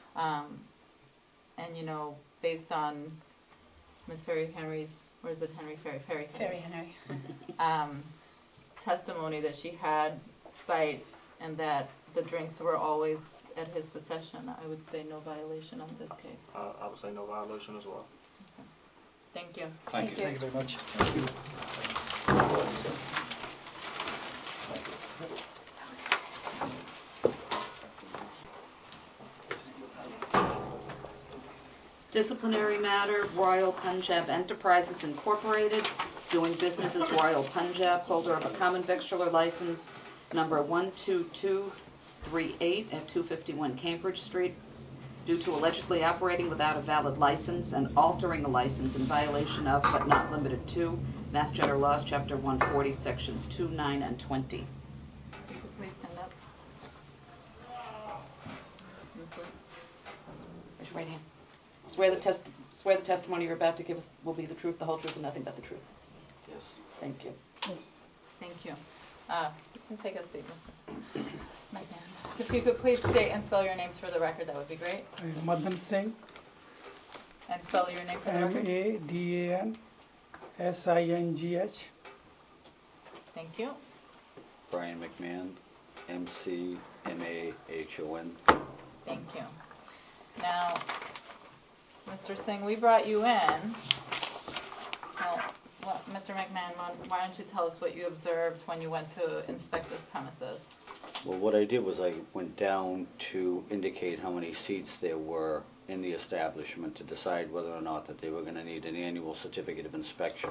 And, you know, based on Ms. Ferry Henry's, or is it Henry Ferry? Ferry Henry. Testimony that she had sight and that the drinks were always at his possession, I would say no violation on this case. I would say no violation as well. Okay. Thank you. Thank you. Thank you very much. Disciplinary matter, Royal Punjab Enterprises Incorporated, doing business as Royal Punjab, holder of a common victualler license number 12238 at 251 Cambridge Street, due to allegedly operating without a valid license and altering a license in violation of, but not limited to, Mass General Laws, Chapter 140, Sections 2, 9, and 20. Please stand up. Raise your right hand. Swear the testimony you're about to give us will be the truth, the whole truth, and nothing but the truth. Yes. Thank you. Thank you. You can take a seat, Mr. McMahon. If you could please state and spell your names for the record, that would be great. Madan Singh, And spell your name for the record. MADANSINGH. Thank you. Brian McMahon, MCMAHON. Thank you. Now, Mr. Singh, we brought you in. Well, Mr. McMahon, why don't you tell us what you observed when you went to inspect this premises? Well, what I did was I went down to indicate how many seats there were in the establishment to decide whether or not that they were going to need an annual certificate of inspection.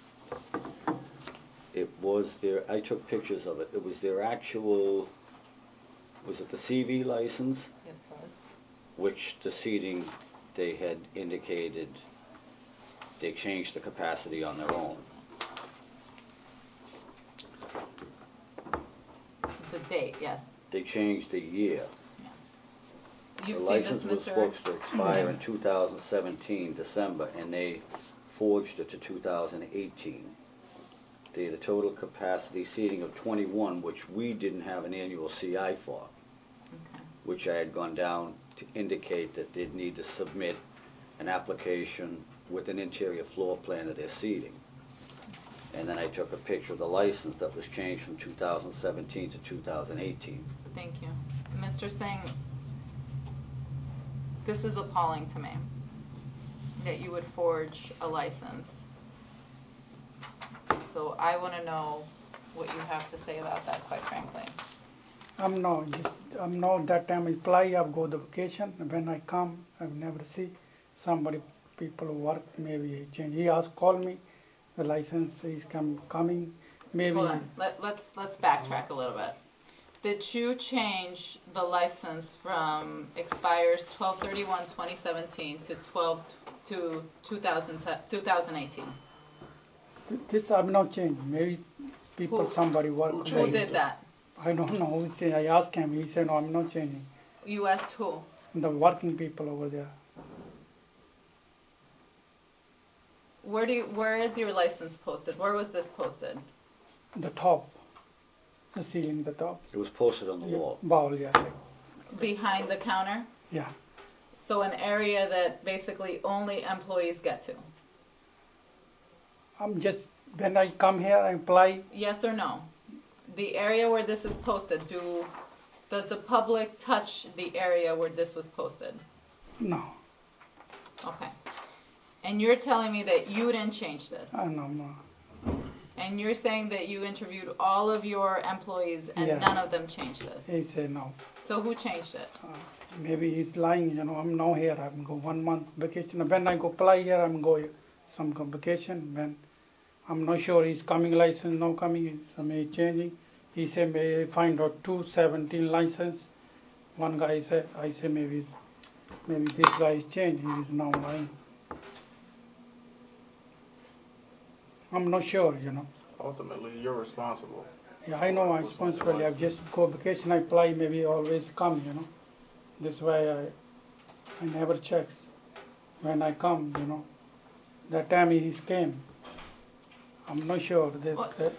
It was their, I took pictures of it, it was their actual, was it the CV license? Yes, it was. Which the seating, they had indicated they changed the capacity on their own. The date, yes. They changed the year. You've The seen license this, was Mr. supposed to expire in 2017, December, and they forged it to 2018. They had a total capacity seating of 21, which we didn't have an annual CI for, which I had gone down to indicate that they'd need to submit an application with an interior floor plan of their seating. And then I took a picture of the license that was changed from 2017 to 2018. Thank you. Mr. Singh, this is appalling to me, that you would forge a license. So I want to know what you have to say about that, quite frankly. I'm not that time I fly, I go to vacation. When I come, I never see somebody, people work, maybe change. He asked, call me, the license is coming, maybe. Hold on, let's backtrack a little bit. Did you change the license from expires 12/31/2017 to 2018? This I'm not changing. Maybe people, Who- somebody work. Who did that? I don't know. Who say- I asked him. He said, no, I'm not changing. You asked who? The working people over there. Where is your license posted? Where was this posted? The top. The ceiling, the top. It was posted on the wall. Ball, yeah. Behind the counter? Yeah. So an area that basically only employees get to? I'm just, when I come here, I apply. Yes or no? The area where this is posted, does the public touch the area where this was posted? No. Okay. And you're telling me that you didn't change this? No. And you're saying that you interviewed all of your employees and Yeah. none of them changed this? He said no. So who changed it? Maybe he's lying, I'm now here. I'm go 1 month vacation. When I go apply here, I'm going some vacation. When I'm not sure he's coming license, no coming, so maybe changing. He said may find out 217 license. One guy said, I said maybe this guy is changed. He is now lying. I'm not sure, Ultimately, you're responsible. Yeah, I know I'm responsible. I just go vacation, I apply, maybe always come, This way I never checks. When I come, that time he came. I'm not sure that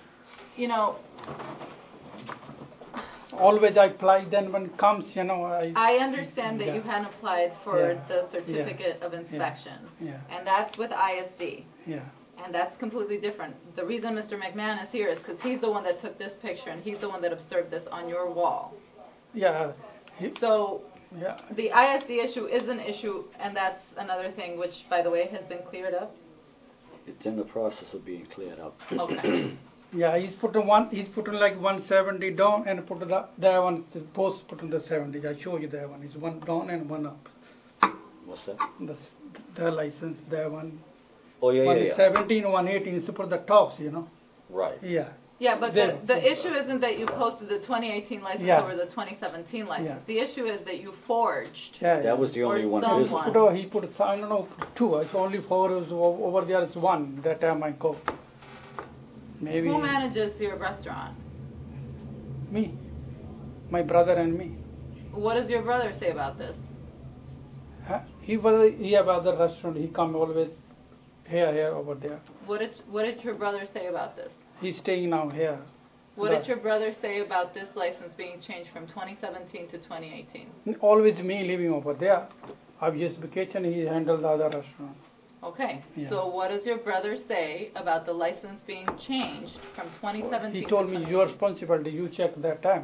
always I apply, then when it comes, I understand that Yeah. you hadn't applied for Yeah. the certificate of inspection. Yeah. And that's with ISD. Yeah. And that's completely different. The reason Mr. McMahon is here is because he's the one that took this picture and he's the one that observed this on your wall. Yeah. So Yeah. the ISD issue is an issue, and that's another thing which, by the way, has been cleared up. It's in the process of being cleared up. Okay. Yeah, he's put like 170 down and put that one post put on the 70. I show you that one. It's one down and one up. What's that? The license, that one. Oh, yeah, One yeah, is yeah. 17, 118 is to put the tops, Right. Yeah. Yeah, but Then- the issue isn't that you posted the 2018 license Yeah. over the 2017 license. Yeah. The issue is that you forged. Yeah, That was the only Or one someone. He put, I don't know, 2. It's only 4. Is over there is 1. That time I go. Maybe Who manages your restaurant? me, my brother and me. What does your brother say about this? Huh? He have other restaurant. He come always here, over there. What did your brother say about this? He's staying now here. What did your brother say about this license being changed from 2017 to 2018? Always me living over there. I've just vacation. He handled the other restaurant. Okay, Yeah. so what does your brother say about the license being changed from 2017 He to told me 2018? your responsibility. You check that time.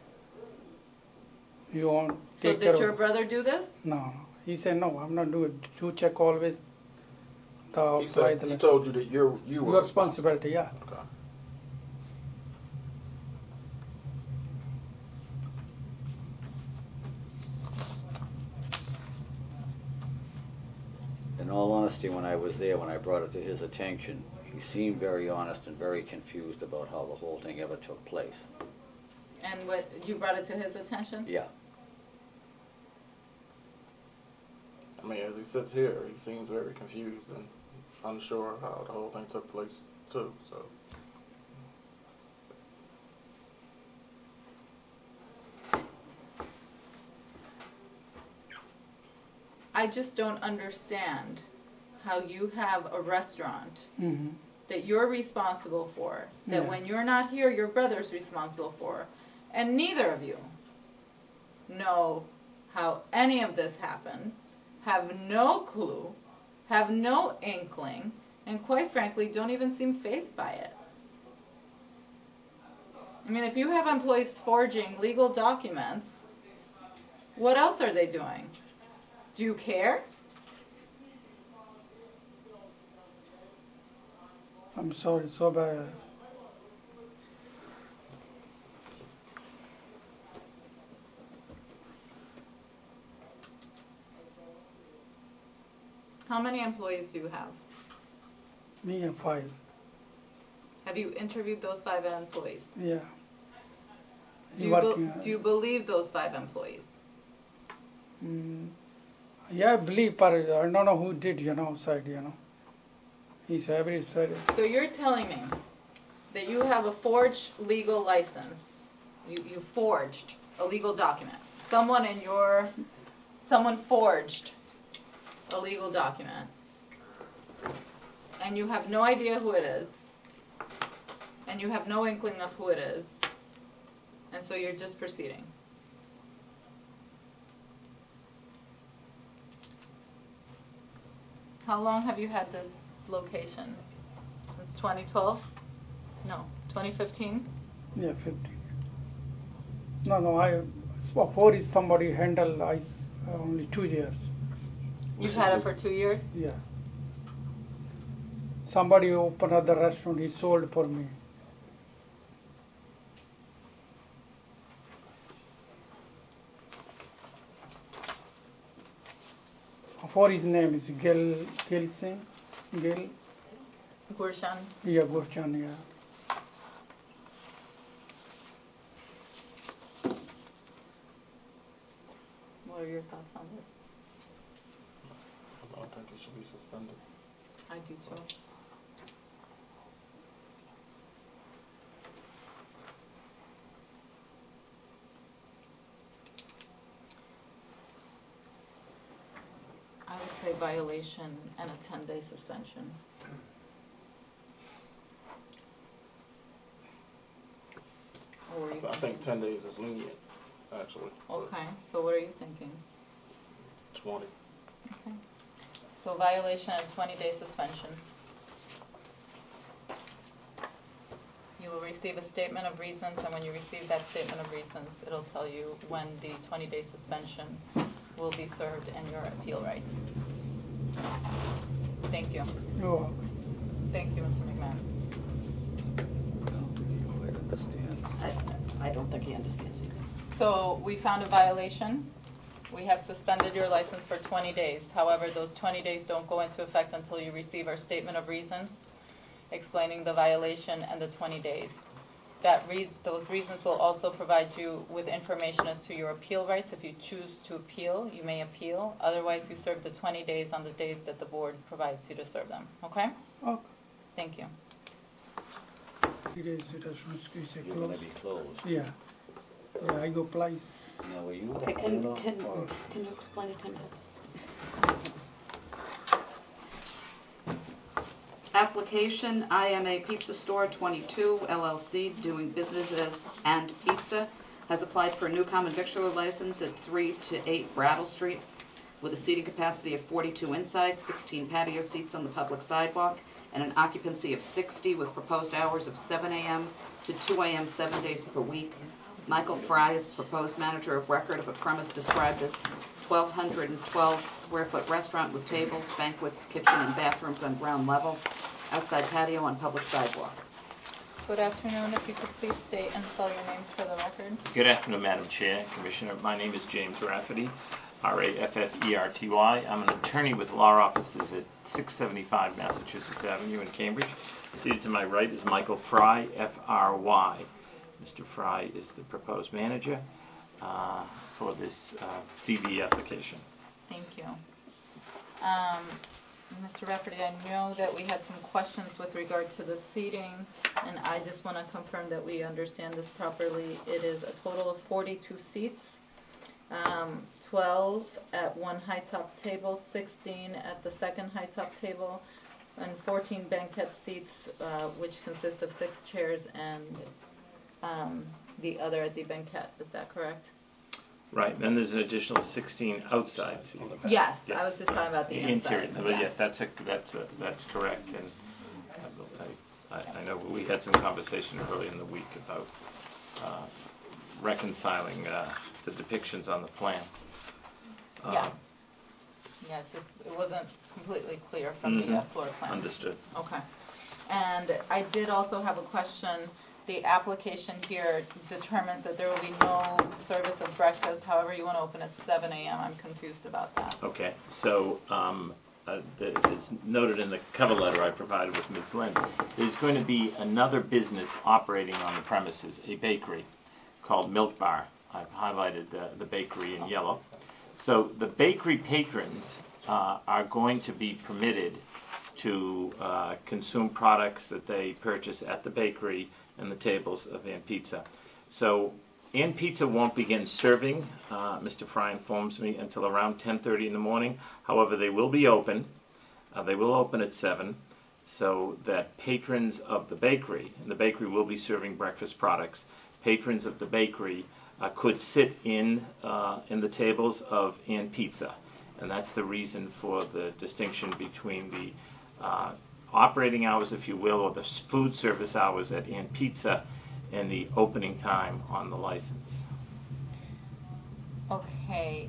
You won't So take care did your of. brother do this? No, he said no. I'm not doing it. You check always. The He outside. said, he told you that you were Your responsibility. Yeah. Okay. In all honesty, when I was there, when I brought it to his attention, he seemed very honest and very confused about how the whole thing ever took place. And what you brought it to his attention? Yeah. I mean, as he sits here, he seems very confused and unsure how the whole thing took place, too, so. I just don't understand how you have a restaurant Mm-hmm. that you're responsible for, that Yeah. when you're not here, your brother's responsible for, and neither of you know how any of this happens, have no clue, have no inkling, and quite frankly, don't even seem fazed by it. I mean, if you have employees forging legal documents, what else are they doing? Do you care? I'm sorry, so bad. How many employees do you have? Me and 5. Have you interviewed those 5 employees? Yeah. Do you believe those 5 employees? Yeah, I believe, but I don't know who did, outside, He's every Saturday. So you're telling me that you have a forged legal license. You forged a legal document. Someone forged a legal document. And you have no idea who it is. And you have no inkling of who it is. And so you're just proceeding. How long have you had this location? Since 2012? No, 2015? Yeah, 15. No, for is somebody handle ice only 2 years. You've had it for 2 years? Yeah. Somebody opened up the restaurant, he sold for me. For his name is Gil Singh. Gil. Gurshan? Yeah, Gurshan, yeah. What are your thoughts on this? I think it should be suspended. I do too. I would say violation and a 10-day suspension. Or were you I think 10 days is lenient, actually. Okay, so what are you thinking? 20. Okay. So violation and 20-day suspension. You will receive a statement of reasons, and when you receive that statement of reasons, it'll tell you when the 20-day suspension will be served and your appeal rights. Thank you. You're welcome. Thank you, Mr. McMahon. I don't think he understands either. So we found a violation. We have suspended your license for 20 days. However, those 20 days don't go into effect until you receive our statement of reasons explaining the violation and the 20 days. Those reasons will also provide you with information as to your appeal rights. If you choose to appeal, you may appeal. Otherwise, you serve the 20 days on the days that the board provides you to serve them. Okay? Okay. Thank you. 3 days, restaurant is You're going to be closed. Yeah. Yeah, I go place. Now, were you Okay, the can owner or- you explain it to him? Application IMA Pizza Store 22 LLC, doing business as And Pizza, has applied for a new common victualler license at 3 to 8 Brattle Street with a seating capacity of 42 inside, 16 patio seats on the public sidewalk, and an occupancy of 60 with proposed hours of 7 a.m. to 2 a.m. 7 days per week. Michael Fry is the proposed manager of record of a premise described as 1,212 square foot restaurant with tables, banquets, kitchen, and bathrooms on ground level, outside patio on public sidewalk. Good afternoon. If you could please state and spell your names for the record. Good afternoon, Madam Chair, Commissioner. My name is James Rafferty, R-A-F-F-E-R-T-Y. I'm an attorney with law offices at 675 Massachusetts Avenue in Cambridge. Seated to my right is Michael Fry, F-R-Y. Mr. Fry is the proposed manager for this CV application. Thank you. Mr. Rafferty, I know that we had some questions with regard to the seating, and I just want to confirm that we understand this properly. It is a total of 42 seats, 12 at one high top table, 16 at the second high top table, and 14 banquet seats, which consist of 6 chairs and the other at the banquet. Is that correct? Right. Then there's an additional 16 outside seats. Yes, I was just talking about the interior. inside. But yes, that's correct. And I know we had some conversation early in the week about reconciling the depictions on the plan. Yeah. Yes, it wasn't completely clear from the floor plan. Understood. Okay. And I did also have a question. The application here determines that there will be no service of breakfast. However, you want to open at 7 a.m. I'm confused about that. Okay. So it's noted in the cover letter I provided with Ms. Lynn. There's going to be another business operating on the premises, a bakery called Milk Bar. I've highlighted the bakery in yellow. So the bakery patrons are going to be permitted to consume products that they purchase at the bakery and the tables of Ann Pizza. So Ann Pizza won't begin serving, Mr. Fry informs me, until around 10:30 in the morning. However, they will be open. They will open at 7, so that patrons of the bakery, and the bakery will be serving breakfast products, patrons of the bakery could sit in the tables of Ann Pizza. And that's the reason for the distinction between the operating hours, if you will, or the food service hours at Ann Pizza and the opening time on the license. Okay.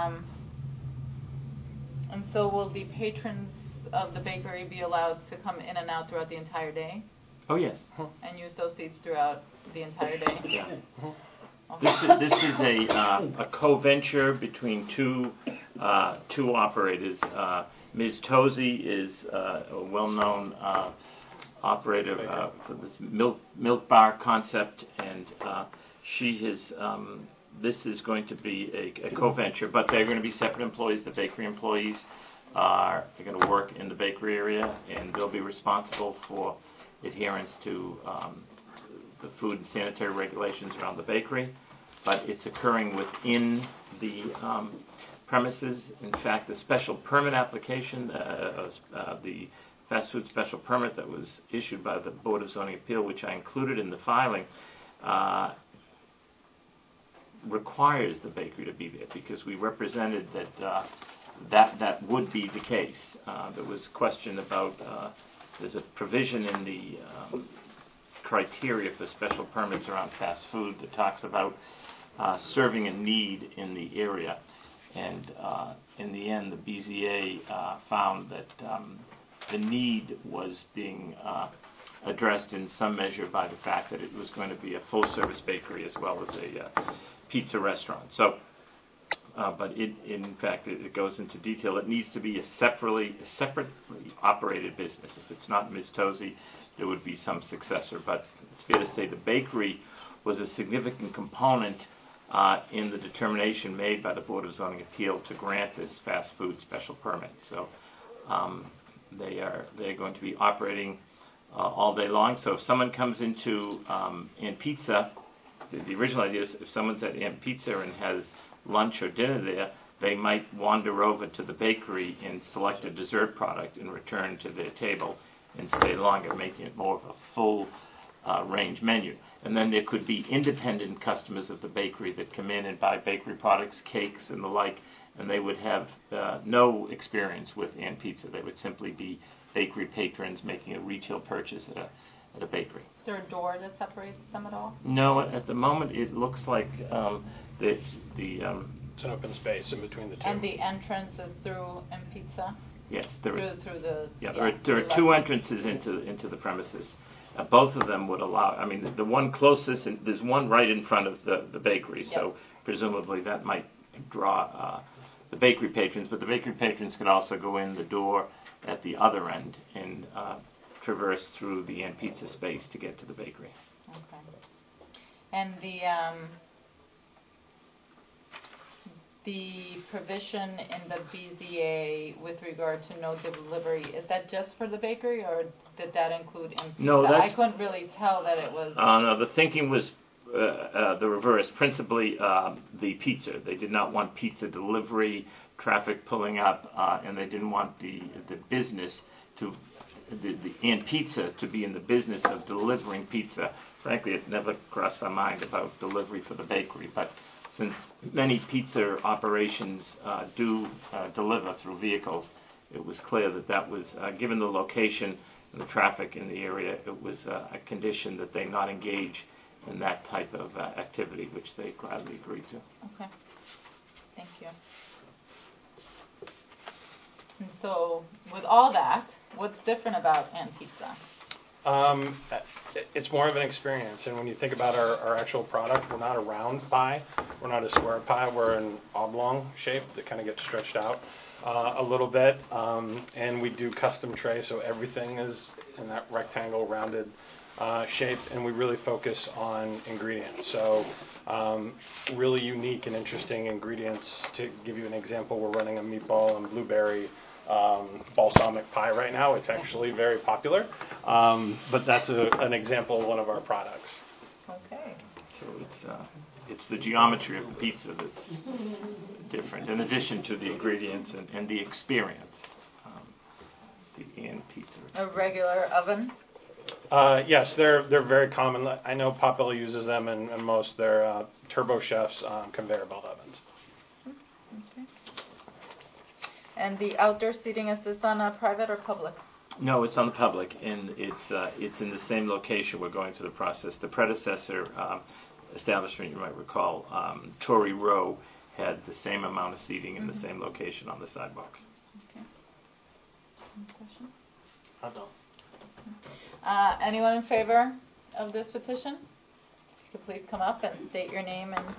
And so will the patrons of the bakery be allowed to come in and out throughout the entire day? Oh, yes. And use those seats throughout the entire day? Yeah. Okay. This is a co-venture between two operators. Ms. Tozy is a well-known operator for this milk bar concept, and she has. This is going to be a co-venture, but they're going to be separate employees. The bakery employees are going to work in the bakery area, and they'll be responsible for adherence to the food and sanitary regulations around the bakery. But it's occurring within the premises. In fact, the special permit application, the fast food special permit that was issued by the Board of Zoning Appeal, which I included in the filing, requires the bakery to be there, because we represented that would be the case. There was question about, there's a provision in the criteria for special permits around fast food that talks about serving a need in the area. And in the end, the BZA found that the need was being addressed in some measure by the fact that it was going to be a full-service bakery as well as a pizza restaurant. So, but in fact, it goes into detail. It needs to be a separately operated business. If it's not Ms. Tozy, there would be some successor. But it's fair to say the bakery was a significant component in the determination made by the Board of Zoning Appeal to grant this fast food special permit. So they're going to be operating all day long. So if someone comes into Ann Pizza, the original idea is if someone's at Ann Pizza and has lunch or dinner there, they might wander over to the bakery and select a dessert product and return to their table and stay longer, making it more of a full range menu. And then there could be independent customers of the bakery that come in and buy bakery products, cakes and the like, and they would have no experience with Ann Pizza. They would simply be bakery patrons making a retail purchase at a bakery. Is there a door that separates them at all? No, at the moment it looks like the it's an open space in between the two. And the entrance is through Ann Pizza? Yes, there are. Through the There are two entrances into the premises. Both of them would allow. I mean, the one closest, and there's one right in front of the bakery. Yep. So presumably that might draw the bakery patrons. But the bakery patrons could also go in the door at the other end and traverse through the Ann Pizza space to get to the bakery. Okay. And the provision in the BZA with regard to no delivery, is that just for the bakery, or did that include Ann Pizza? No, I couldn't really tell that it was. No, the thinking was the reverse. Principally, the pizza. They did not want pizza delivery, traffic pulling up, and they didn't want the business to. The Ann Pizza to be in the business of delivering pizza. Frankly, it never crossed our mind about delivery for the bakery, but since many pizza operations do deliver through vehicles, it was clear that was, given the location and the traffic in the area, it was a condition that they not engage in that type of activity, which they gladly agreed to. Okay. Thank you. And so, with all that, what's different about Ann Pizza? It's more of an experience, and when you think about our actual product, we're not a round pie, we're not a square pie, we're an oblong shape that kind of gets stretched out a little bit, and we do custom tray, so everything is in that rectangle rounded shape, and we really focus on ingredients. So really unique and interesting ingredients. To give you an example, we're running a meatball and blueberry balsamic pie right now. It's actually very popular. But that's an example of one of our products. Okay. So it's the geometry of the pizza that's different, in addition to the ingredients and the experience. The Ian Pizza. A regular oven? Yes, they're very common. I know Potbelly uses them in most. They're Turbo Chef's conveyor belt ovens. Okay. And the outdoor seating, is this on private or public? No, it's on the public, and it's in the same location we're going through the process. The predecessor establishment, you might recall, Tory Row, had the same amount of seating in the same location on the sidewalk. Okay. Any questions? I don't. Anyone in favor of this petition? If you could please come up and state your name and...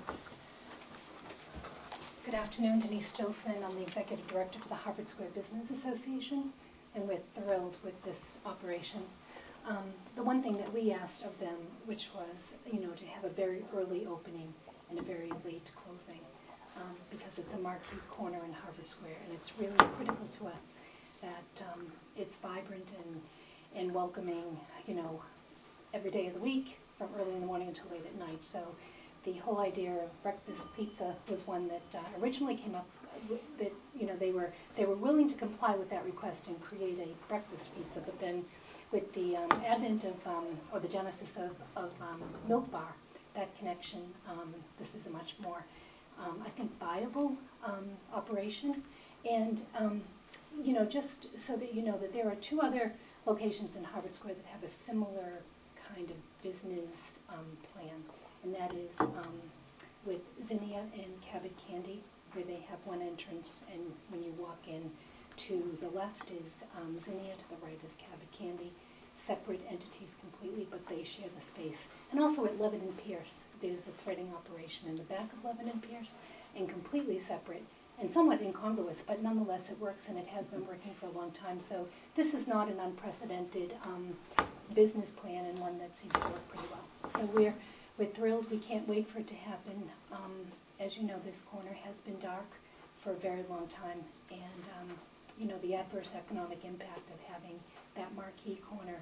Good afternoon, Denise Jolson. I'm the Executive Director for the Harvard Square Business Association, and we're thrilled with this operation. The one thing that we asked of them, which was, to have a very early opening and a very late closing, because it's a marquee corner in Harvard Square, and it's really critical to us that it's vibrant and welcoming, every day of the week, from early in the morning until late at night. So the whole idea of breakfast pizza was one that originally came up that, they were willing to comply with that request and create a breakfast pizza, but then with the advent of, or the genesis of Milk Bar, that connection, this is a much more, I think, viable operation. And, just so that you know that there are two other locations in Harvard Square that have a similar kind of business plan, and that is with Zinnia and Cabot Candy, where they have one entrance, and when you walk in, to the left is Zinnia, to the right is Cabot Candy. Separate entities completely, but they share the space. And also at Lebanon Pierce, there's a threading operation in the back of Lebanon Pierce, and completely separate and somewhat incongruous, but nonetheless it works, and it has been working for a long time. So this is not an unprecedented business plan, and one that seems to work pretty well. So we're thrilled. We can't wait for it to happen. As you know, this corner has been dark for a very long time, and the adverse economic impact of having that marquee corner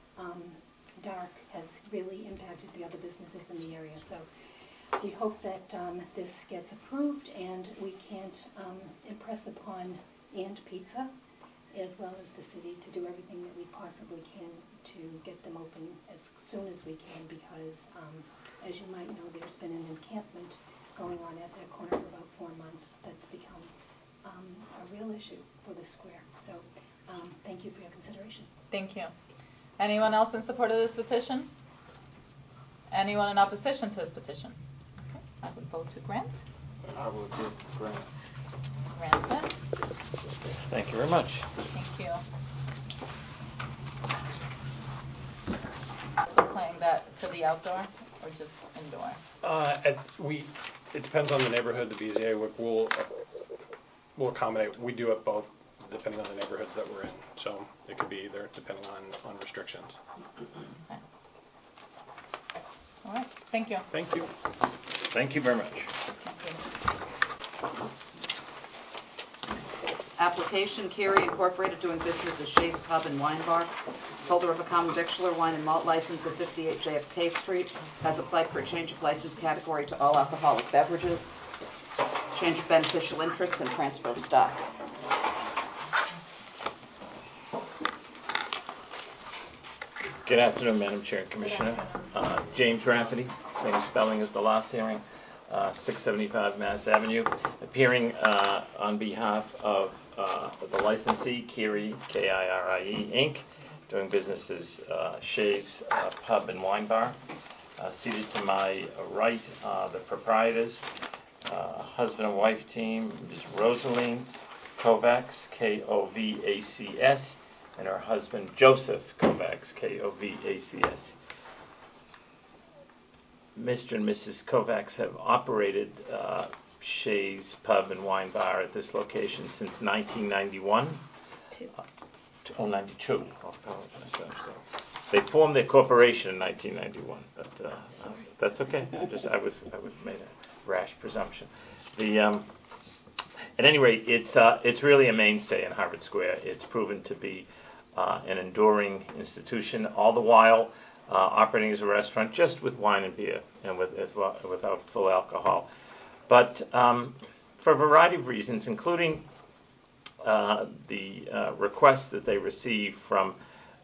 dark has really impacted the other businesses in the area. So we hope that this gets approved, and we can't impress upon And Pizza, as well as the city, to do everything that we possibly can to get them open as soon as we can, because as you might know, there's been an encampment going on at that corner for about 4 months that's become a real issue for the square. So thank you for your consideration. Thank you. Anyone else in support of this petition? Anyone in opposition to this petition? Okay, I would vote to grant. I will give grant. Granted. Thank you very much. Thank you. Playing that for the outdoor or just indoor? It depends on the neighborhood. The BZA will accommodate. We do it both, depending on the neighborhoods that we're in. So it could be either, depending on restrictions. Okay. All right. Thank you. Thank you. Thank you very much. Application, Carey Incorporated, doing business as Shays Pub and Wine Bar. Holder of a common victualler wine and malt license at 58 JFK Street. Has applied for a change of license category to all alcoholic beverages, change of beneficial interest, and transfer of stock. Good afternoon, Madam Chair and Commissioner. James Rafferty, same spelling as the last hearing, 675 Mass Avenue, appearing on behalf of the licensee, Kirie, K-I-R-I-E, Inc., doing business as Shays Pub and Wine Bar. Seated to my right, the proprietors, husband and wife team, Ms. Rosaline Kovacs, K-O-V-A-C-S, and her husband, Joseph Kovacs, K-O-V-A-C-S. Mr. and Mrs. Kovacs have operated Shays Pub and Wine Bar at this location since 1991. 92. They formed their corporation in 1991, but that's okay. I made a rash presumption. At any rate, it's really a mainstay in Harvard Square. It's proven to be an enduring institution, all the while operating as a restaurant just with wine and beer and without full alcohol. But for a variety of reasons, including the requests that they receive from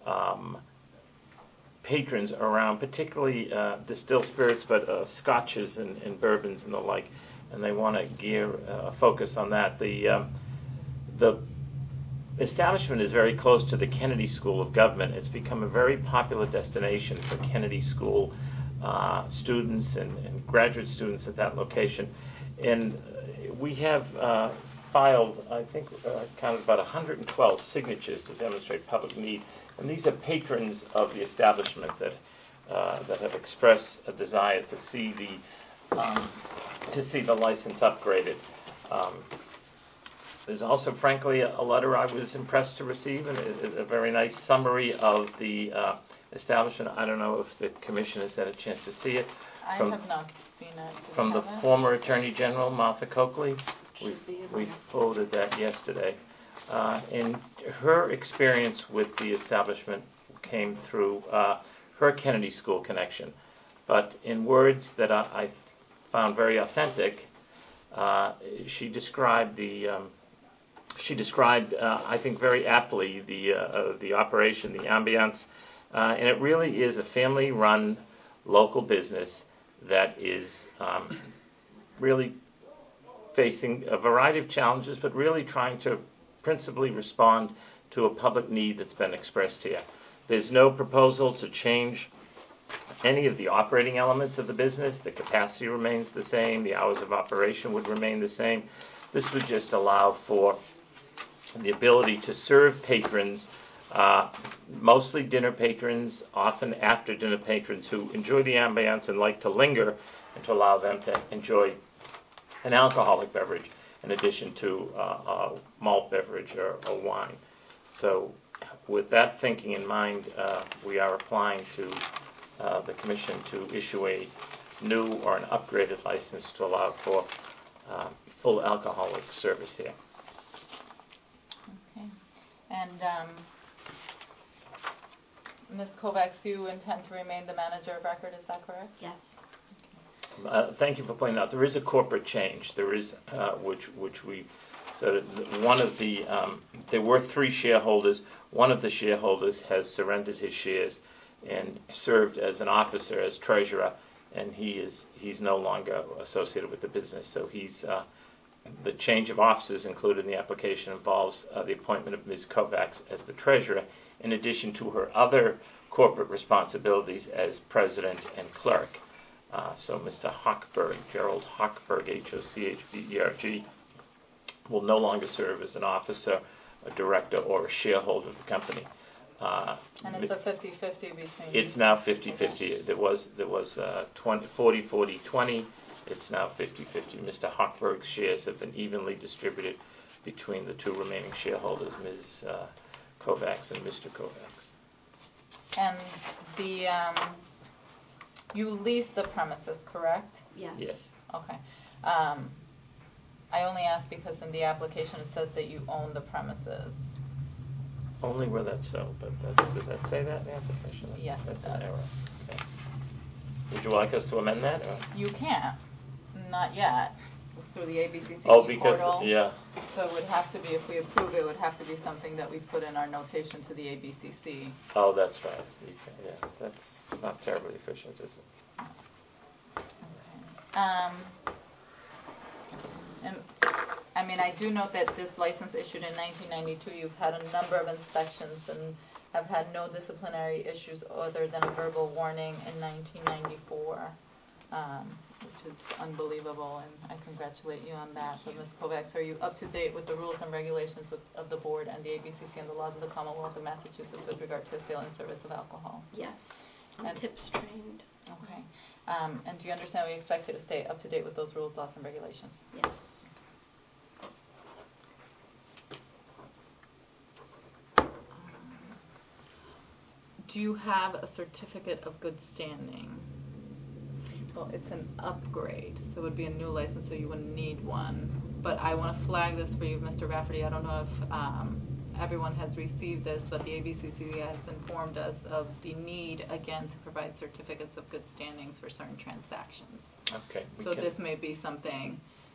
patrons around particularly distilled spirits, but scotches and bourbons and the like, and they want to gear a focus on that. The establishment is very close to the Kennedy School of Government. It's become a very popular destination for Kennedy School students and graduate students at that location. And we have filed, I think, counted about 112 signatures to demonstrate public need. And these are patrons of the establishment that have expressed a desire to see the license upgraded. There's also, frankly, a letter I was impressed to receive, and a very nice summary of the establishment. I don't know if the commission has had a chance to see it. I have not seen it. From the former Attorney General, Martha Coakley. We forwarded that yesterday. And her experience with the establishment came through her Kennedy School connection. But in words that I found very authentic, she described I think very aptly the operation, the ambiance, and it really is a family-run local business that is really facing a variety of challenges, but really trying to principally respond to a public need that's been expressed here. There's no proposal to change any of the operating elements of the business. The capacity remains the same. The hours of operation would remain the same. This would just allow for the ability to serve patrons, mostly dinner patrons, often after dinner patrons who enjoy the ambiance and like to linger, and to allow them to enjoy an alcoholic beverage in addition to a malt beverage or a wine. So with that thinking in mind, we are applying to the Commission to issue a new or an upgraded license to allow for full alcoholic service here. Okay. And Ms. Kovacs, you intend to remain the manager of record, is that correct? Yes. Thank you for pointing out. There is a corporate change. There is, which we, so one of the, there were 3 shareholders. One of the shareholders has surrendered his shares and served as an officer, as treasurer, and he's no longer associated with the business. So the change of officers included in the application involves the appointment of Ms. Kovacs as the treasurer, in addition to her other corporate responsibilities as president and clerk. So Mr. Hochberg, Gerald Hochberg, Hochberg, will no longer serve as an officer, a director, or a shareholder of the company. And it's a 50-50 between... It's now 50-50. There was 40-40-20. It's now 50-50. Mr. Hochberg's shares have been evenly distributed between the 2 remaining shareholders, Ms. Kovacs and Mr. Kovacs. And you lease the premises, correct? Yes. Yes. Okay. I only ask because in the application it says that you own the premises. Only where that's so, but does that say that in the application? Yes, that's it does. An error. Okay. Would you like us to amend that? Or? You can't. Not yet. Through the ABCC portal. Yeah. So it would have to be, if we approve it, it would have to be something that we put in our notation to the ABCC. Oh, that's right. Yeah, that's not terribly efficient, is it? Okay. And I mean, I do note that this license issued in 1992, you've had a number of inspections and have had no disciplinary issues other than a verbal warning in 1994, which is unbelievable, and I congratulate you on that. So, Ms. Kovacs, are you up to date with the rules and regulations of the board and the ABCC and the laws of the Commonwealth of Massachusetts with regard to the sale and service of alcohol? Yes. I'm TIPS trained. Okay. And do you understand we expect you to stay up to date with those rules, laws, and regulations? Yes. Do you have a certificate of good standing? Well, it's an upgrade, so it would be a new license, so you wouldn't need one. but I want to flag this for you, Mr. Rafferty. I don't know if everyone has received this, but the ABCC has informed us of the need, again, to provide certificates of good standings for certain transactions. Okay. So this may be something,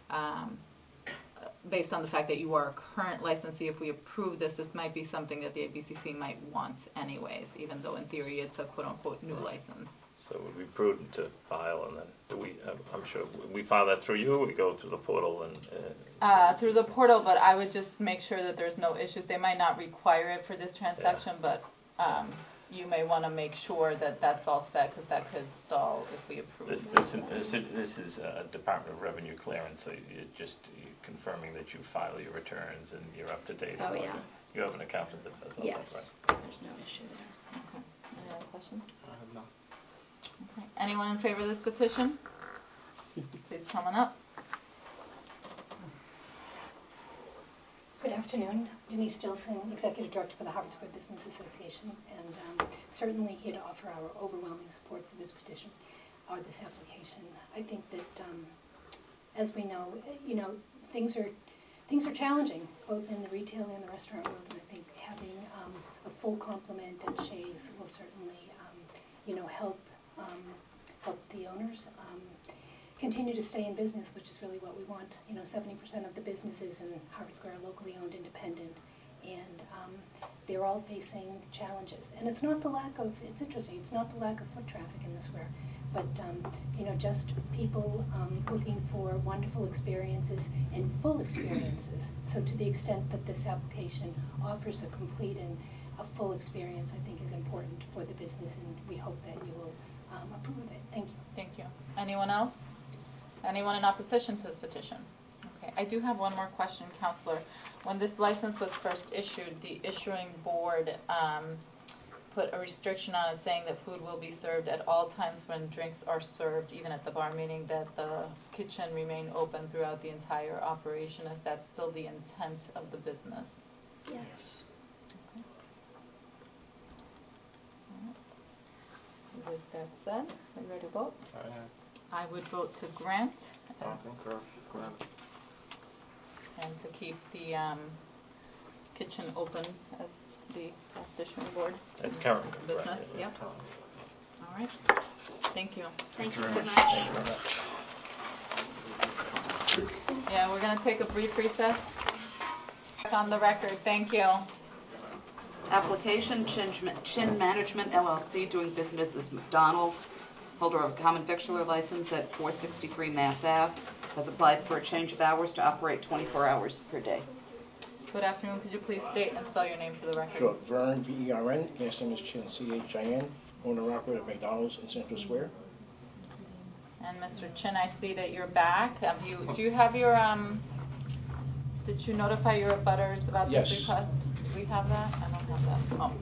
based on the fact that you are a current licensee, if we approve this, this might be something that the ABCC might want anyways, even though in theory it's a quote-unquote new license. So it would be prudent to file, and then do we? I'm sure we file that through you. Or we go through the portal and. Through the portal, but I would just make sure that there's no issues. They might not require it for this transaction, but you may want to make sure that that's all set, because that could stall if we approve. This is Department of Revenue clearance. So you're confirming that you file your returns and you're up to date. Oh, yeah. You have an accountant that does all yes. that, right? There's no issue there. Okay. Any other questions? I have none. Okay. Anyone in favor of this petition? Please come on up. Good afternoon. Denise Stilson, Executive Director for the Harvard Square Business Association, and certainly here to offer our overwhelming support for this petition or this application. I think that, as we know, things are challenging both in the retail and the restaurant world, and I think having a full complement at Shays will certainly, help the owners continue to stay in business, which is really what we want. 70% of the businesses in Harvard Square are locally owned, independent, and they're all facing challenges. And it's not the lack of, it's interesting, it's not the lack of foot traffic in the square, but just people looking for wonderful experiences and full experiences. So to the extent that this application offers a complete and a full experience, I think is important for the business, and we hope that you will approve of it. Thank you. Thank you. Anyone else? Anyone in opposition to this petition? Okay. I do have one more question, Counselor. When this license was first issued, the issuing board put a restriction on it saying that food will be served at all times when drinks are served, even at the bar, meaning that the kitchen remain open throughout the entire operation. Is that still the intent of the business? Yes. With that said, are you ready to vote? I am. I would vote to grant. I concur. Grant. And to keep the kitchen open as the issuing board. As current. Business, right. yep. All right. Thank you. Thank you very much. Thank you very much. Yeah, we're going to take a brief recess. Back on the record. Thank you. Application, Chin Management LLC, doing business as McDonald's, holder of a common victualler license at 463 Mass Ave, has applied for a change of hours to operate 24 hours per day. Good afternoon. Could you please state and spell your name for the record? Sure. Vern, V-E-R-N. Last name is Chin, C-H-I-N. Owner-operator of McDonald's in Central Square. And Mr. Chin, I see that you're back. Do you have your, did you notify your abutters about this request? Do we have that? I don't have that. Oh.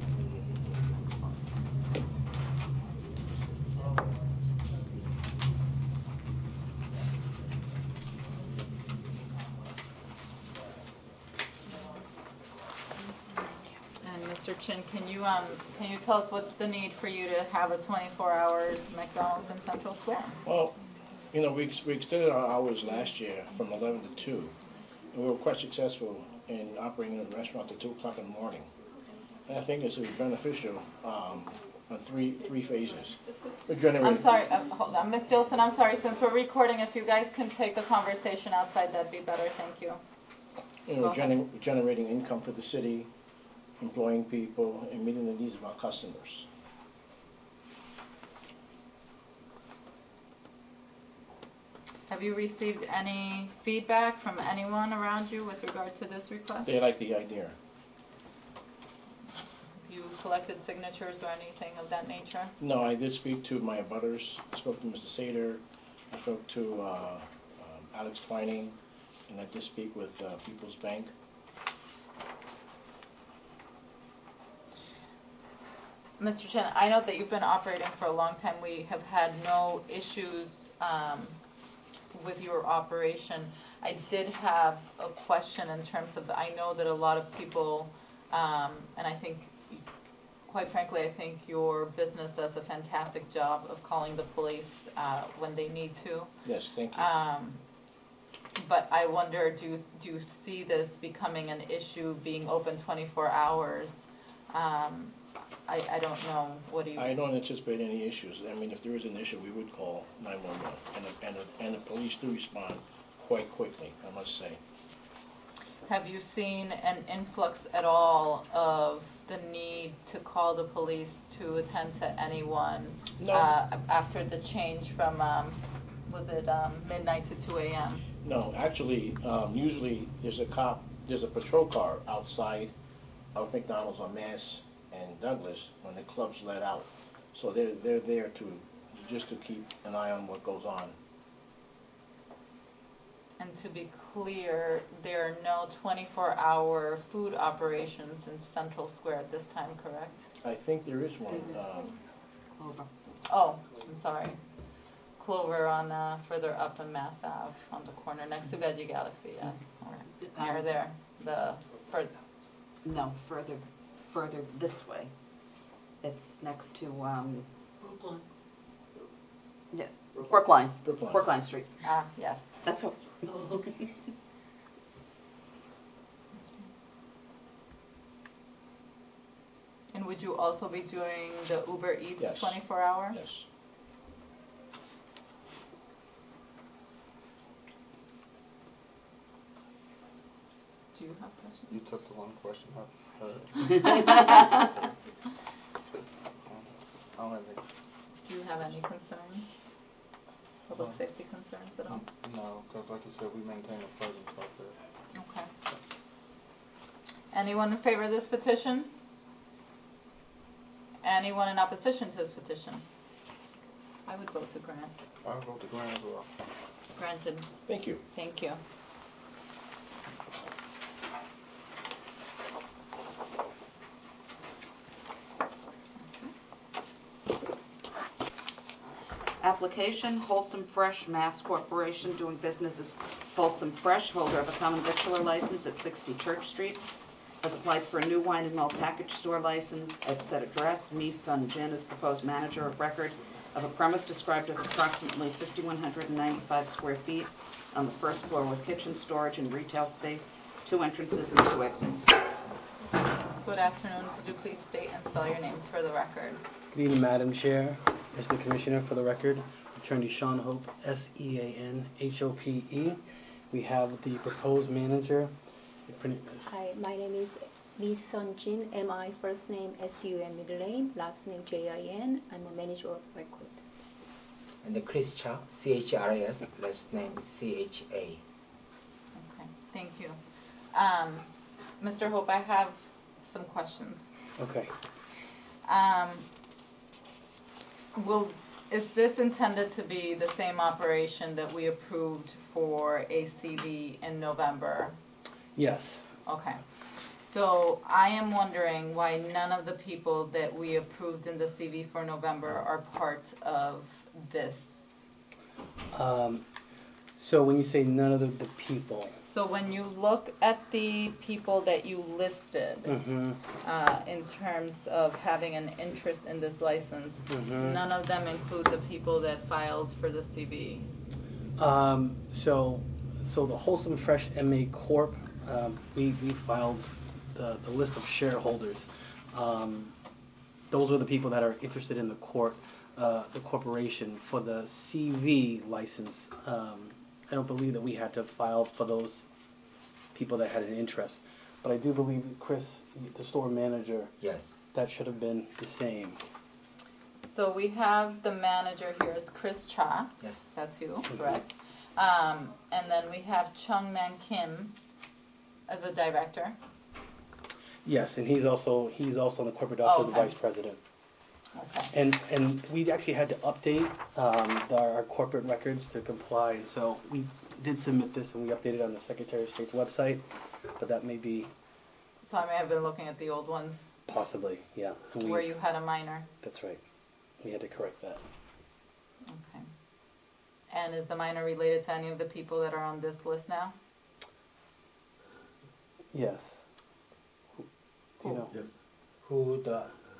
And Mr. Chin, can you tell us what's the need for you to have a 24 hours McDonald's in Central Square? Well, we extended our hours last year from 11 to 2, and we were quite successful in operating the restaurant till 2 o'clock in the morning. And I think this is beneficial on three phases. I'm sorry, hold on. Ms. Gilson, I'm sorry, since we're recording, if you guys can take the conversation outside, that'd be better. Thank you. Generating income for the city, employing people, and meeting the needs of our customers. Have you received any feedback from anyone around you with regard to this request? They like the idea. Have you collected signatures or anything of that nature? No, I did speak to my abutters. I spoke to Mr. Sater. I spoke to Alex Twining, and I did speak with People's Bank. Mr. Chen, I know that you've been operating for a long time. We have had no issues with your operation. I did have a question in terms of, I know that a lot of people, and I think, quite frankly, I think your business does a fantastic job of calling the police when they need to. Yes, thank you. but I wonder, do you see this becoming an issue, being open 24 hours? I don't know. What do you? I don't anticipate any issues. I mean, if there is an issue, we would call 911, and the police do respond quite quickly, I must say. Have you seen an influx at all of the need to call the police to attend to anyone after the change from, was it midnight to 2 a.m.? No, actually, usually there's a patrol car outside of McDonald's on Mass and Douglas when the club's let out. So they're there just to keep an eye on what goes on. And to be clear, there are no 24-hour food operations in Central Square at this time, correct? I think there is one. Clover. Oh, I'm sorry. Clover on further up in Mass Ave on the corner next to Veggie Galaxy, yeah. Or near there. No, further this way. It's next to Brookline. Yeah, Brookline. Brookline. Brookline Street. Ah, yes. That's what. Oh, okay. And would you also be doing the Uber Eats Yes. 24-hour? Yes. Do you have questions? You took the one question I heard. I don't have any. Do you have any concerns? Public safety concerns at all? No, because like you said, we maintain a presence out there. Okay. Anyone in favor of this petition? Anyone in opposition to this petition? I would vote to grant. I vote to grant as well. Granted. Thank you. Thank you. Application, Wholesome Fresh Mass Corporation, doing business as Wholesome Fresh, holder of a common victualler license at 60 Church Street, has applied for a new wine and malt package store license at said address. Me, Son Jin is proposed manager of record of a premise described as approximately 5,195 square feet on the first floor with kitchen, storage, and retail space, 2 entrances and 2 exits. Good afternoon. Could you please state and spell your names for the record? Good evening, Madam Chair, Mr. Commissioner, for the record, Attorney Sean Hope, S-E-A-N-H-O-P-E. We have the proposed manager. Hi, my name is Mi Sun Jin, M-I, first name S-U-N, middle name, last name J-I-N. I'm a manager of record. And Chris Cha, C-H-R-A-S, last name C-H-A. Okay, thank you. Mr. Hope, I have some questions. Okay. Is this intended to be the same operation that we approved for ACV in November? Yes. Okay. So I am wondering why none of the people that we approved in the CV for November are part of this. So when you say none of the people. So when you look at the people that you listed in terms of having an interest in this license, none of them include the people that filed for the CV. So the Wholesome Fresh MA Corp, we filed the list of shareholders. Those are the people that are interested in the corporation. For the CV license, I don't believe that we had to file for those people that had an interest. But I do believe, Chris, the store manager, yes, that should have been the same. So we have the manager here is Chris Cha. Yes. That's you, correct? And then we have Chung Nan Kim as a director. Yes, and he's also on the corporate office of the vice president. Okay. And we actually had to update our corporate records to comply. So we did submit this, and we updated on the Secretary of State's website. But that may be So I may have been looking at the old ones possibly, yeah. And where you had a minor. That's right. We had to correct that. Okay. And is the minor related to any of the people that are on this list now? Yes. Do you know? Yes. Who the?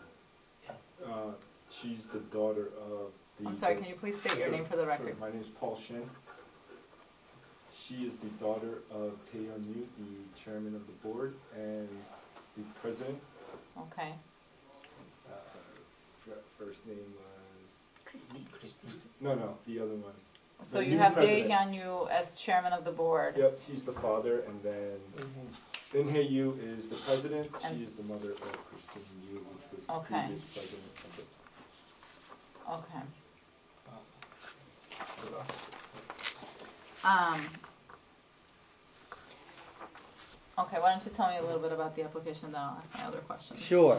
She's the daughter of the. I'm sorry, can you please state your name for the record? My name is Paul Shin. She is the daughter of Taehyun Yu, the chairman of the board and the president. Okay. First name was... Christine. No, the other one. So The you new have president. Dae-hyun Yu as chairman of the board. Yep, he's the father, and then In Hae Yu is the president. She is the mother of Christine Yu, which was the previous president of the... Okay. Okay, why don't you tell me a little bit about the application, then I'll ask my other questions. Sure.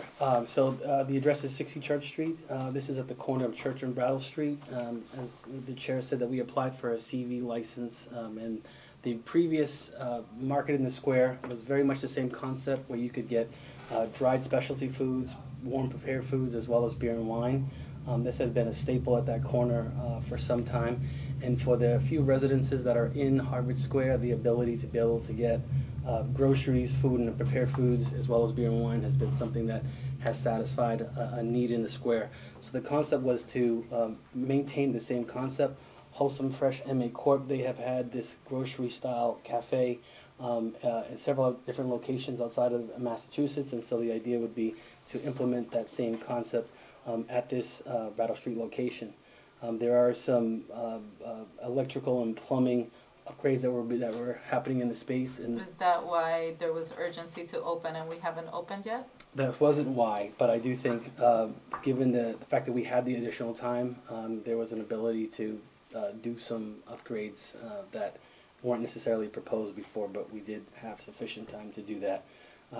The address is 60 Church Street. This is at the corner of Church and Brattle Street. As the chair said, that we applied for a CV license, and the previous Market in the Square was very much the same concept, where you could get dried specialty foods, warm prepared foods, as well as beer and wine. This has been a staple at that corner for some time. And for the few residences that are in Harvard Square, the ability to be able to get groceries, food, and prepared foods, as well as beer and wine, has been something that has satisfied a need in the square. So the concept was to maintain the same concept. Wholesome Fresh MA Corp., they have had this grocery-style cafe in several different locations outside of Massachusetts, and so the idea would be to implement that same concept at this Brattle Street location. There are some electrical and plumbing upgrades that were happening in the space. And is that why there was urgency to open and we haven't opened yet? That wasn't why, but I do think, given the fact that we had the additional time, there was an ability to do some upgrades that weren't necessarily proposed before, but we did have sufficient time to do that.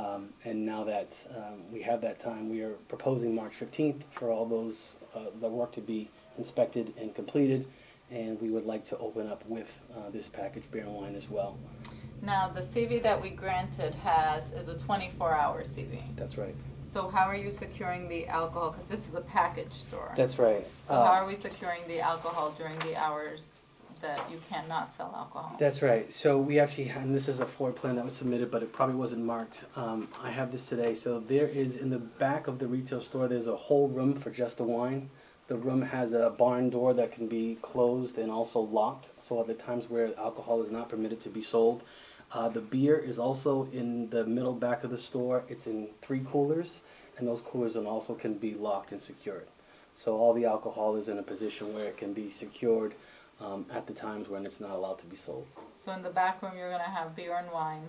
And now that we have that time, we are proposing March 15th for all those the work to be inspected and completed, and we would like to open up with this packaged beer and wine as well. Now, the CV that we granted is a 24-hour CV. That's right. So how are you securing the alcohol? Because this is a package store. That's right. So how are we securing the alcohol during the hours that you cannot sell alcohol? That's right. So we actually, and this is a floor plan that was submitted, but it probably wasn't marked. I have this today. So there is, in the back of the retail store, there's a whole room for just the wine. The room has a barn door that can be closed and also locked, so at the times where alcohol is not permitted to be sold. The beer is also in the middle back of the store. It's in 3 coolers, and those coolers then also can be locked and secured. So all the alcohol is in a position where it can be secured at the times when it's not allowed to be sold. So in the back room, you're going to have beer and wine.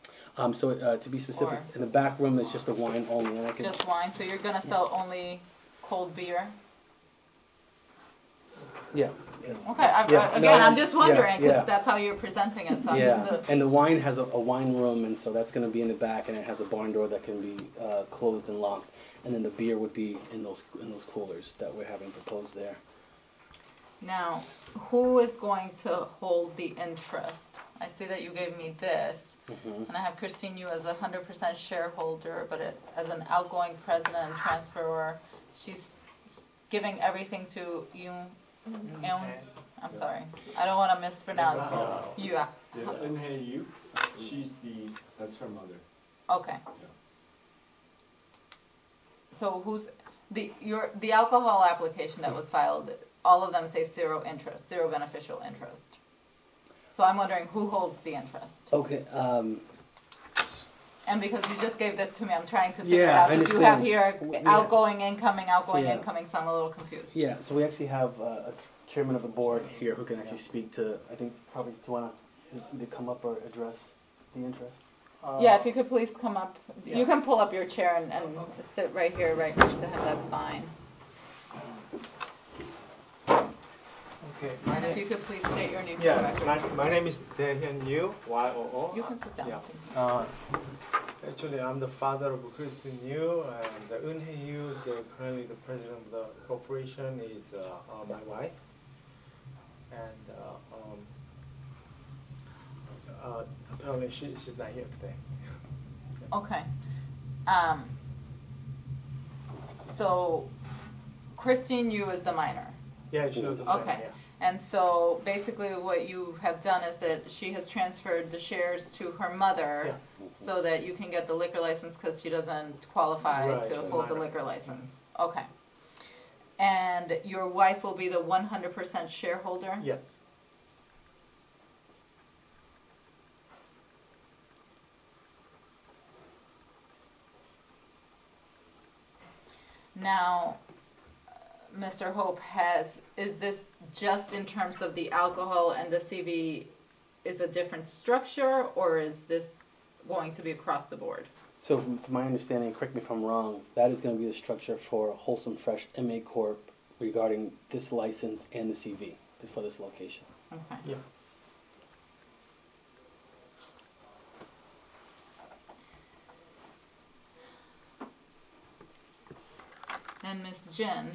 To be specific, in the back room is just the wine only. And just wine. So you're going to sell only cold beer? Yeah. Okay. I'm just wondering because that's how you're presenting it. So and the wine has a wine room, and so that's going to be in the back, and it has a barn door that can be closed and locked. And then the beer would be in those coolers that we're having proposed there. Now, who is going to hold the interest? I see that you gave me this, and I have Christine Yu as a 100% shareholder, but as an outgoing president and transferor, she's giving everything to Yoon. I'm sorry, I don't want to mispronounce. Yeah, In Hae Yu, that's her mother. Okay. Yeah. So who's the alcohol application that was filed? All of them say zero beneficial interest. So I'm wondering who holds the interest. Okay. And because you just gave this to me, I'm trying to figure out. Because you have here outgoing, incoming, incoming, so I'm a little confused. Yeah, so we actually have a chairman of the board here who can actually speak to, I think, probably to want to come up or address the interest. If you could please come up. You can pull up your chair and sit right here, right next to him. That's fine. Okay. And if you could please state your name. My name is Dae-hyun Yu, Y-O-O. You can sit down. Yeah. Actually, I'm the father of Christine Yu, and Eun Hae Yu, currently the president of the corporation, is my wife. And apparently she's not here today. Okay. So Christine Yu is the minor. Yeah, she was the minor. Okay. Yeah. And so basically what you have done is that she has transferred the shares to her mother so that you can get the liquor license because she doesn't qualify to hold the liquor license. Okay. And your wife will be the 100% shareholder? Yes. Now, Mr. Hope is this just in terms of the alcohol and the CV is a different structure, or is this going to be across the board? So from my understanding, correct me if I'm wrong, that is going to be the structure for Wholesome Fresh MA Corp. Regarding this license and the CV for this location. Okay. Yeah. And Ms. Jin,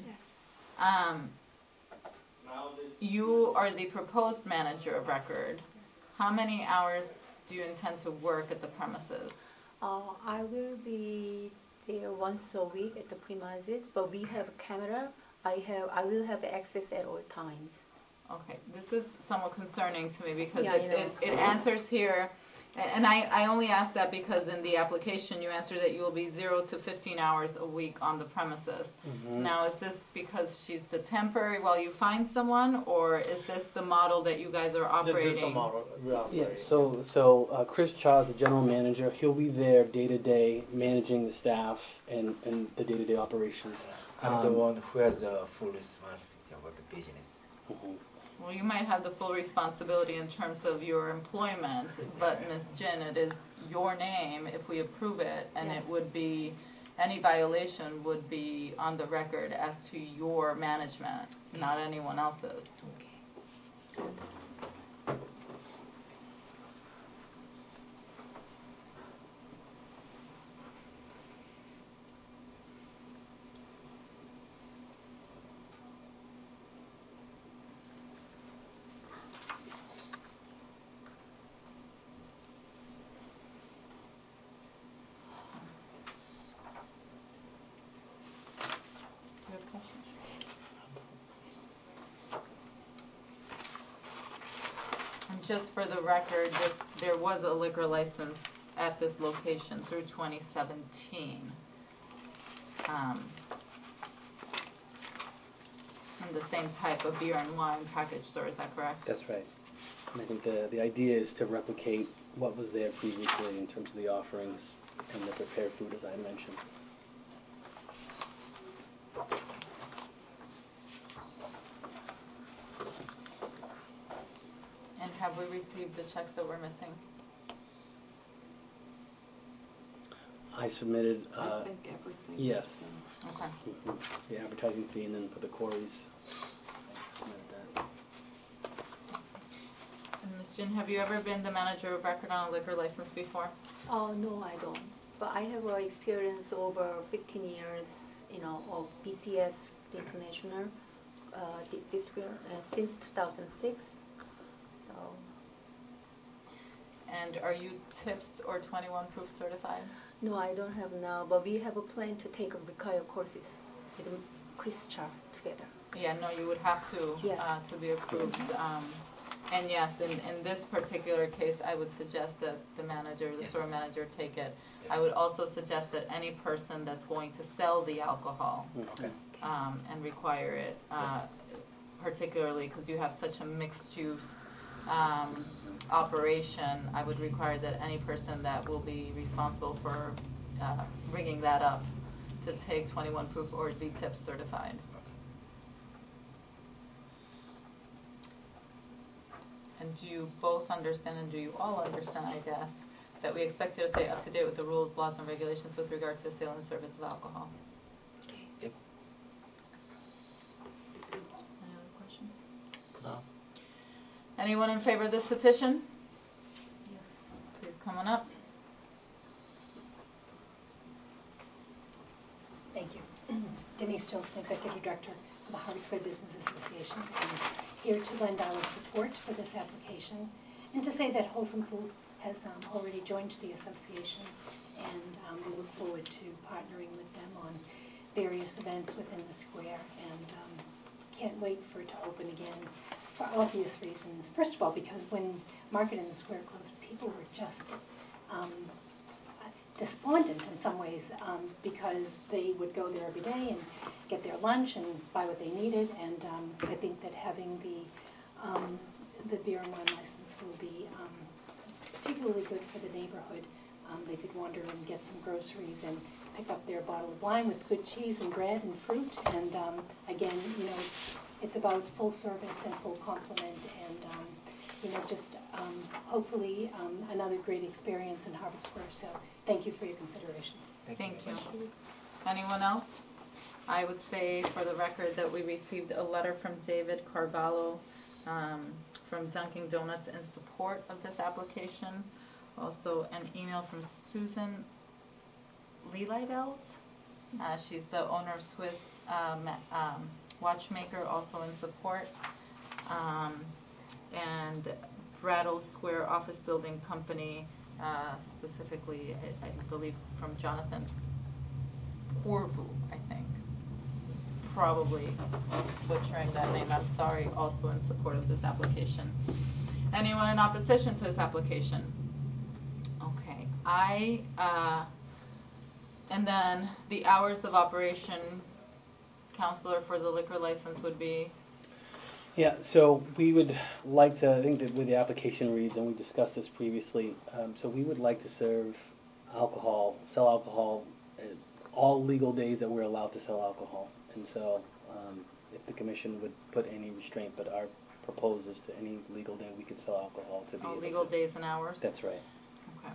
you are the proposed manager of record. How many hours do you intend to work at the premises? I will be there once a week at the premises, but we have a camera. I will have access at all times. Okay, this is somewhat concerning to me because Yeah, it answers here, and I only ask that because in the application you answer that you will be 0 to 15 hours a week on the premises. Mm-hmm. Now, is this because she's the temporary while you find someone, or is this the model that you guys are operating? This is the model we operate. Yeah, so Chris Cha is the general manager. He'll be there day to day, managing the staff and the day-to-day operations. I'm the one who has the full responsibility about the business. Mm-hmm. Well, you might have the full responsibility in terms of your employment, but Ms. Jin, it is your name if we approve it, and it would be, any violation would be on the record as to your management, not anyone else's. Okay. And just for the record, there was a liquor license at this location through 2017. And the same type of beer and wine package store, is that correct? That's right. And I think the idea is to replicate what was there previously in terms of the offerings and the prepared food, as I mentioned. And have we received the checks that we're missing? I submitted. I think everything. Yes. Okay. Mm-hmm. The advertising fee, and then for the quarries, I submitted that. And Ms. Jin, have you ever been the manager of record on a liquor license before? Oh, no, I don't. But I have experience over 15 years, of BCS International, since 2006. So. And are you TIPS or 21 proof certified? No, I don't have now, but we have a plan to take required courses with Chris Cha together. Yeah, no, you would have to to be approved. And yes, in this particular case, I would suggest that the manager, the store manager, take it. I would also suggest that any person that's going to sell the alcohol and require it, particularly because you have such a mixed use operation, I would require that any person that will be responsible for ringing that up to take 21 proof or be TIPS certified. And do you both understand, and do you all understand, I guess, that we expect you to stay up to date with the rules, laws, and regulations with regard to the sale and service of alcohol? Yep. Any other questions? No. Anyone in favor of this petition? Yes. Please come on up. Thank you. Denise Jolson, Executive Director of the Harvard Square Business Association. I'm here to lend our support for this application and to say that Wholesome Food has already joined the association, and we look forward to partnering with them on various events within the square, and can't wait for it to open again for obvious reasons. First of all, because when Market in the Square closed, people were just despondent in some ways, because they would go there every day and get their lunch and buy what they needed, and I think that having the beer and wine license will be particularly good for the neighborhood They could wander and get some groceries and pick up their bottle of wine with good cheese and bread and fruit. And again, it's about full service and full complement, and just hopefully another great experience in Harvard Square. So thank you for your consideration. Thank you. Anyone else? I would say for the record that we received a letter from David Carvalho from Dunkin' Donuts in support of this application. Also an email from Susan Leilidels. She's the owner of Swiss Watchmaker, also in support. And Brattle Square Office Building Company, specifically, I believe from Jonathan Porvu, I think. Probably butchering that name, I'm sorry, also in support of this application. Anyone in opposition to this application? Okay. And then the hours of operation, Counselor, for the liquor license would be? Yeah, so we would like to, I think that where the application reads, and we discussed this previously, so we would like to serve alcohol, sell alcohol, all legal days that we're allowed to sell alcohol. And so if the commission would put any restraint, but our proposal is to any legal day we could sell alcohol to be all legal days and hours? That's right. Okay.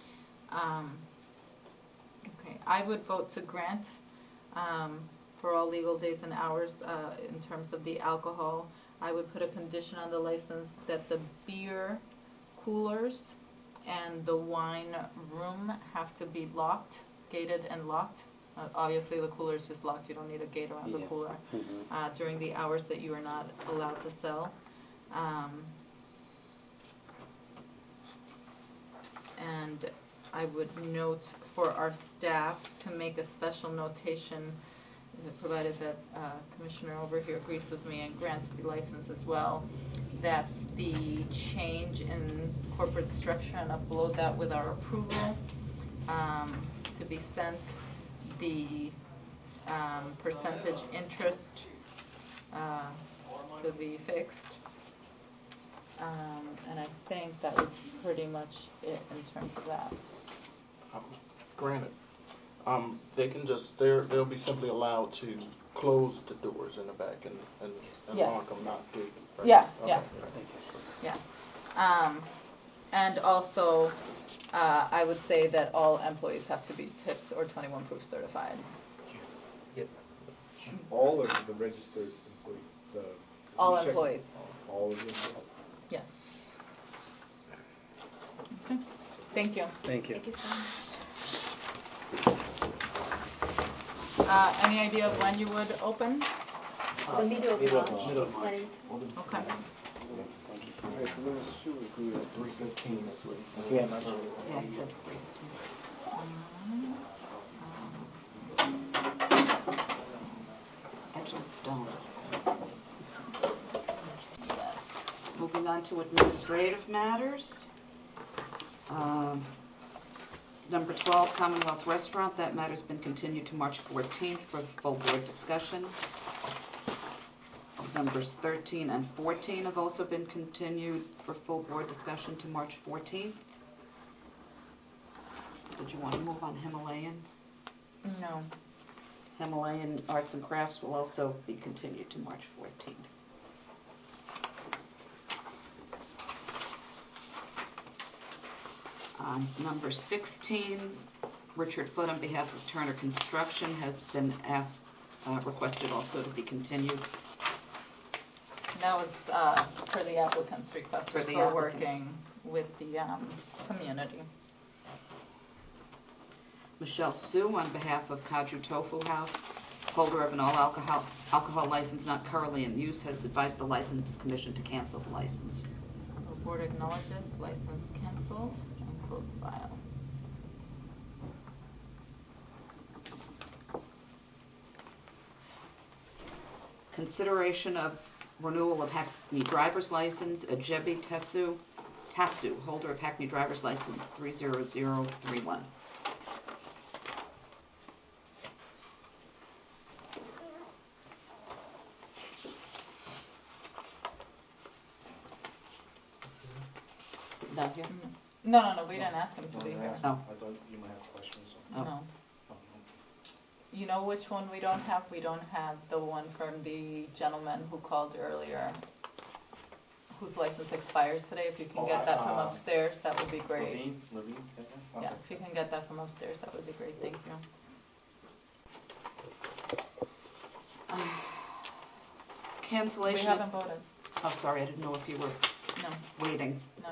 Okay, I would vote to grant for all legal days and hours in terms of the alcohol. I would put a condition on the license that the beer coolers and the wine room have to be locked, gated and locked. Obviously the cooler is just locked, you don't need a gate around the cooler during the hours that you are not allowed to sell. And I would note for our staff to make a special notation, provided that Commissioner over here agrees with me and grants the license as well, that the change in corporate structure and upload that with our approval to be sent, the percentage interest to be fixed. And I think that was pretty much it in terms of that. Granted, they can just, they'll be simply allowed to close the doors in the back and lock them, not gate them. Right? Yeah, okay. Yeah. And also, I would say that all employees have to be tipped or 21 proof certified. Yep. All of the registered employees? All employees. All of the employees? Yes. Okay. Thank you. Thank you. Thank you so much. Any idea of when you would open? The middle of March. Okay. Alright, so let's shoot agree at 3:15, that's what he said. Yes. Yeah, he said 3:15. Actually, it's done. Moving on to administrative matters. Number 12, Commonwealth Restaurant. That matter's been continued to March 14th for full board discussion. Numbers 13 and 14 have also been continued for full board discussion to March 14th. Did you want to move on Himalayan? No. Himalayan Arts and Crafts will also be continued to March 14th. Number 16, Richard Foote on behalf of Turner Construction has been requested also to be continued. That was for the applicant's request. We're still working with the community. Michelle Sue on behalf of Kaju Tofu House, holder of an all-alcohol license not currently in use, has advised the License Commission to cancel the license. The board acknowledges license canceled and close file. Consideration of renewal of Hackney driver's license, Ajebi Tasu, holder of Hackney driver's license 30031. Down here? No, we didn't ask him to be here. No. I thought you might have questions. No. You know which one we don't have? We don't have the one from the gentleman who called earlier, whose license expires today. If you can get that from upstairs, that would be great. Levine? Yeah, if you can get that from upstairs, that would be great. Thank you. Cancellation. We haven't voted. Oh, sorry, I didn't know if you were waiting. No.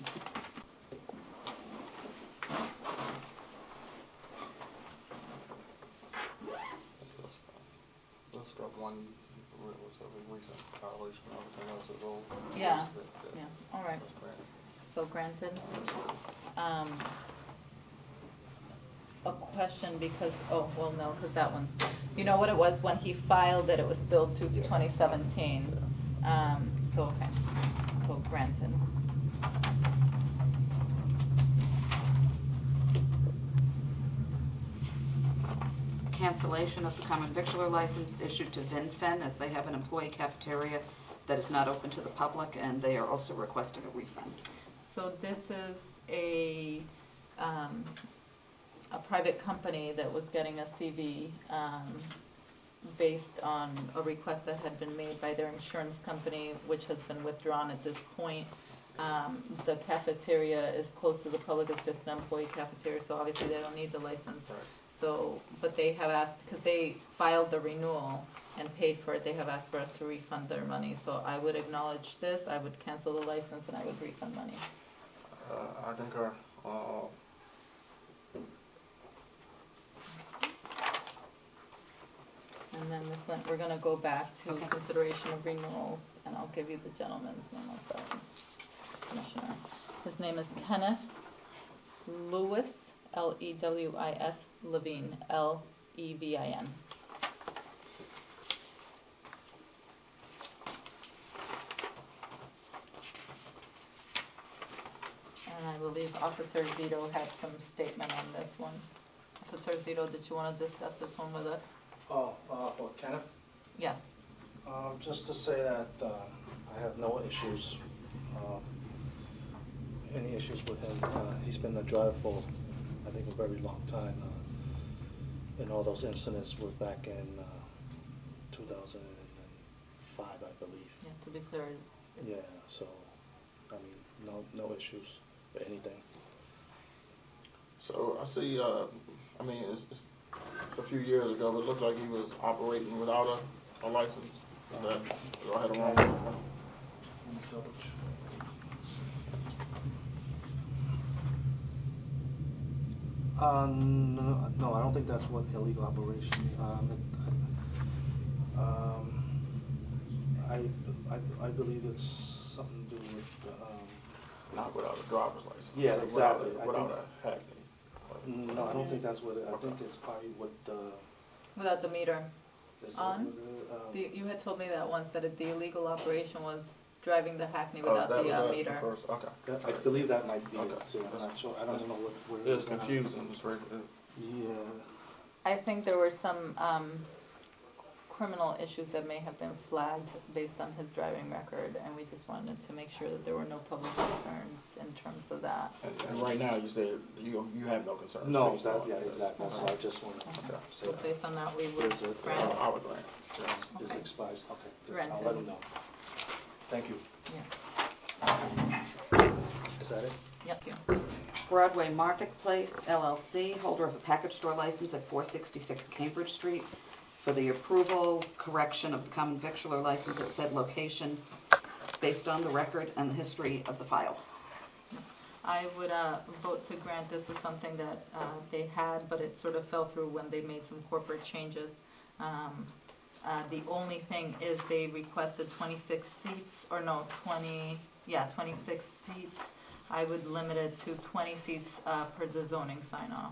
Let's got one, what's a recent violation, everything else is old. Yeah, all right. So granted. A question because, no, because that one, you know what it was when he filed it was still to 2017. So okay, so granted. Cancellation of the common victualler license issued to VinFen as they have an employee cafeteria that is not open to the public, and they are also requesting a refund. So this is a private company that was getting a CV based on a request that had been made by their insurance company, which has been withdrawn at this point. The cafeteria is close to the public, it's just an employee cafeteria, so obviously they don't need the license. So, but they have asked, because they filed the renewal and paid for it, they have asked for us to refund their money. So I would acknowledge this, I would cancel the license, and I would refund money. I concur. And then this one, we're going to go back to consideration of renewals, and I'll give you the gentleman's name of the commissioner. His name is Kenneth Lewis, Lewis, Levine, Levin. And I believe Officer Zito had some statement on this one. Officer Zito, did you want to discuss this one with us? For Kenneth? Yes. Just to say that I have no issues, any issues with him. He's been a driver for, I think, a very long time. And all those incidents were back in 2005, I believe. Yeah, to be clear. Yeah, so, I mean, no issues with anything. So I see, I mean, it's a few years ago, but it looks like he was operating without a license. Is that, do I have the wrong one? No, I don't think that's what illegal operation. I believe it's something to do with. Not without a driver's license. Yeah, exactly. Without a hack. No, I don't think that's what it. I think it's probably what the. Without the meter on? You had told me that once, that the illegal operation was driving the Hackney without the meter. Okay. I believe that might be it, so I'm not sure. I don't know what it's confusing. Yeah. I think there were some criminal issues that may have been flagged based on his driving record, and we just wanted to make sure that there were no public concerns in terms of that. And right now, you said you have no concerns. No, exactly. So I just want to say that. Based on that, we would grant. I would grant. This expires. Okay. Granted. I'll let him know. Thank you. Yeah. Is that it? Yep. Broadway Marketplace, LLC, holder of a package store license at 466 Cambridge Street, for the approval, correction of the common victualler license at said location based on the record and the history of the file. I would vote to grant. This is something that they had, but it sort of fell through when they made some corporate changes. The only thing is they requested 26 seats, or no, 26 seats. I would limit it to 20 seats per the zoning sign-off.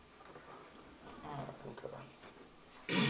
Okay.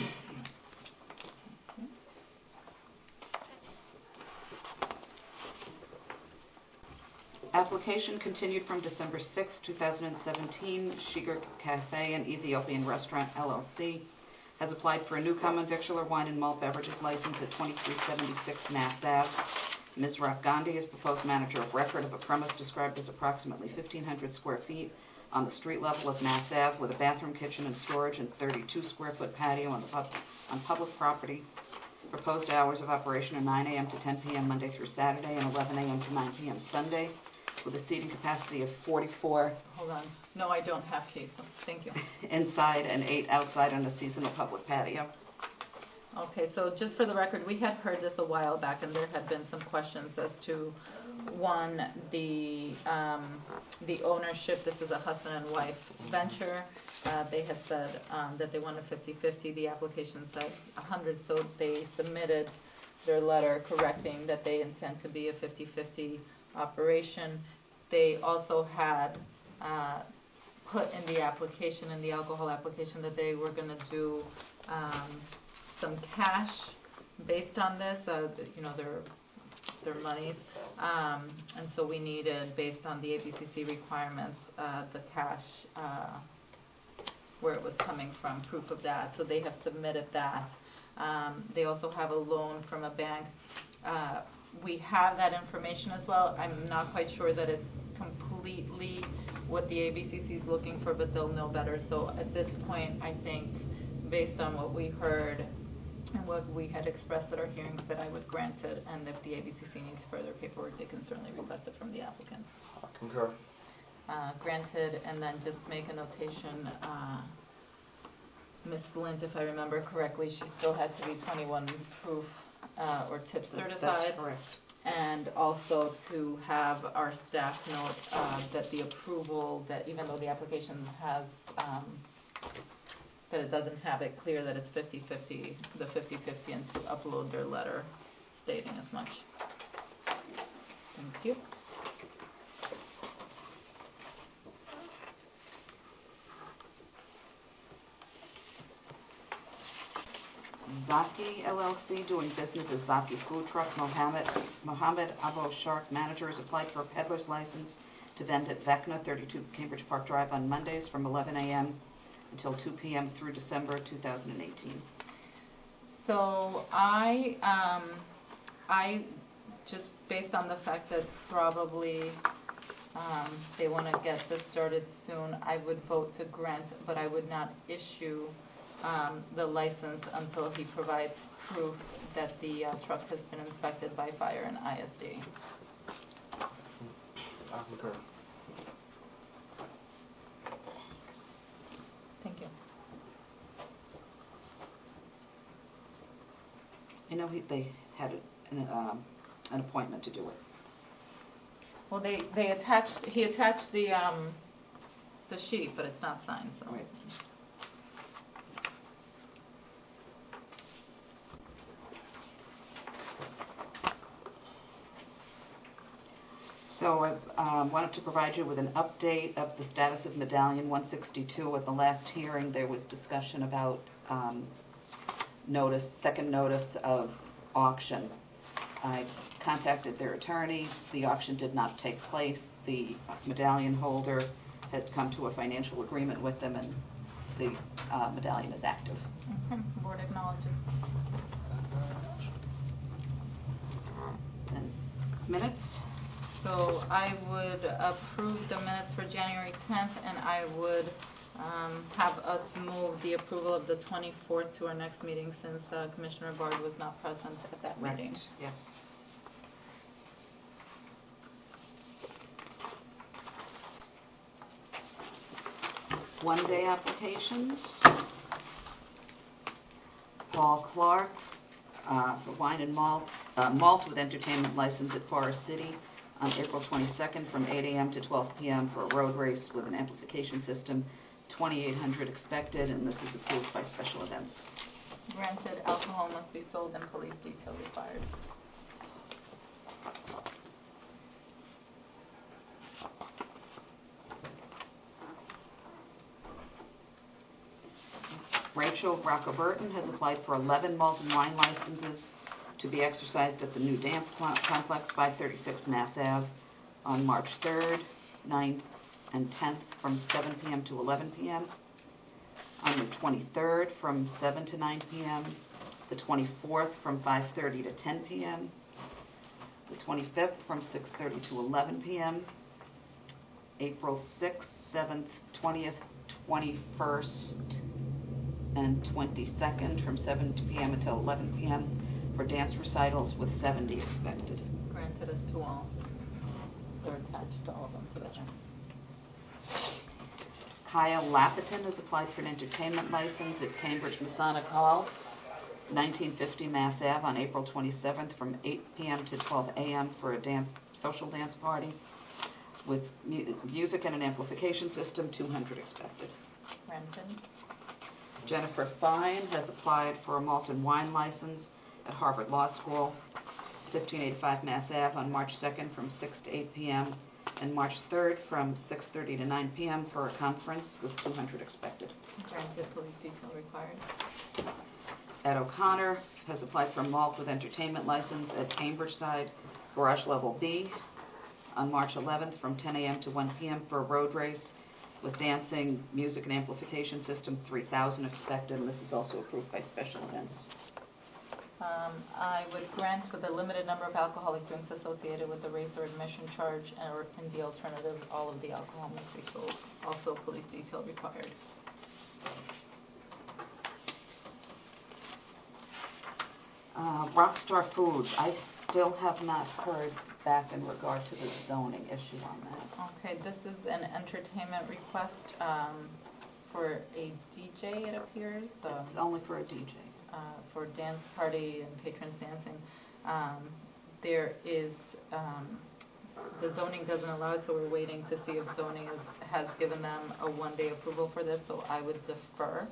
Application continued from December 6, 2017. Shiger Cafe and Ethiopian Restaurant, LLC, has applied for a new common victualler wine and malt beverages license at 2376 Mass Ave. Ms. Rock Gandhi is proposed manager of record of a premise described as approximately 1,500 square feet on the street level of Mass Ave with a bathroom, kitchen, and storage and 32 square foot patio on public property. Proposed hours of operation are 9 a.m. to 10 p.m. Monday through Saturday and 11 a.m. to 9 p.m. Sunday, with a seating capacity of 44 Hold on. No, I don't have keys. So thank you. inside and 8 outside on a seasonal public patio. Okay, so just for the record, we had heard this a while back, and there had been some questions as to, one, the ownership. This is a husband and wife venture. They had said that they wanted 50-50. The application said 100, so they submitted their letter correcting that they intend to be a 50-50 operation. They also had put in the application, in the alcohol application, that they were going to do some cash based on this, their monies, and so we needed, based on the ABCC requirements, the cash, where it was coming from, proof of that, so they have submitted that. They also have a loan from a bank. We have that information as well. I'm not quite sure that it's completely what the ABCC is looking for, but they'll know better. So at this point, I think, based on what we heard and what we had expressed at our hearings, that I would grant it, and if the ABCC needs further paperwork, they can certainly request it from the applicant. Concur. Granted, and then just make a notation, Ms. Lint, if I remember correctly, she still had to be 21 proof or tip certified. That's correct. And also to have our staff note that the approval, that even though the application has, that it doesn't have it clear that it's 50-50, the 50-50, and to upload their letter stating as much. Thank you. Zaki LLC, doing business as Zaki Food Truck. Mohammed Abu Shark, manager, has applied for a peddler's license to vend at Vecna, 32 Cambridge Park Drive, on Mondays from 11 a.m. until 2 p.m. through December 2018. So I just, based on the fact that probably they want to get this started soon, I would vote to grant, but I would not issue the license until he provides proof that the truck has been inspected by fire and ISD. I concur. Thank you. You know, they had an appointment to do it. Well, he attached the sheet, but it's not signed, so. Right. So I wanted to provide you with an update of the status of Medallion 162. At the last hearing, there was discussion about second notice of auction. I contacted their attorney. The auction did not take place. The medallion holder had come to a financial agreement with them, and the medallion is active. Okay. Board acknowledges. And minutes? So I would approve the minutes for January 10th, and I would have us move the approval of the 24th to our next meeting, since Commissioner Bard was not present at that meeting. Right. Yes. One-day applications. Paul Clark, for wine and malt with entertainment license at Forest City on April 22nd from 8 a.m. to 12 p.m. for a road race with an amplification system, 2,800 expected, and this is approved by special events. Granted, alcohol must be sold and police detail required. Rachel Rocco-Burton has applied for 11 malt and wine licenses to be exercised at the new dance complex, 536 Mass Ave, on March 3rd, 9th, and 10th from 7 p.m. to 11 p.m. On the 23rd from 7 to 9 p.m. The 24th from 5:30 to 10 p.m. The 25th from 6:30 to 11 p.m. April 6th, 7th, 20th, 21st, and 22nd from 7 p.m. until 11 p.m. for dance recitals with 70 expected. Granted as to all. They're attached to all of them together. Kyle Lapperton has applied for an entertainment license at Cambridge Masonic Hall, 1950 Mass Ave on April 27th from 8 p.m. to 12 a.m. for a social dance party with music and an amplification system, 200 expected. Renton. Jennifer Fine has applied for a malt and wine license at Harvard Law School, 1585 Mass Ave on March 2nd from 6 to 8 p.m. and March 3rd from 6:30 to 9 p.m. for a conference with 200 expected. Granted, police detail required. Ed O'Connor has applied for a malt with entertainment license at Cambridge Side, Garage Level B, on March 11th from 10 a.m. to 1 p.m. for a road race with dancing, music, and amplification system, 3,000 expected, and this is also approved by special events. I would grant with a limited number of alcoholic drinks associated with the race or admission charge, or in the alternative, all of the alcohol must be sold. Also, police detail required. Rockstar Foods, I still have not heard back in regard to the zoning issue on that. Okay, this is an entertainment request for a DJ, it appears. It's only for a DJ. For dance party and patrons dancing. There is, the zoning doesn't allow it, so we're waiting to see if zoning has given them a one-day approval for this, so I would defer.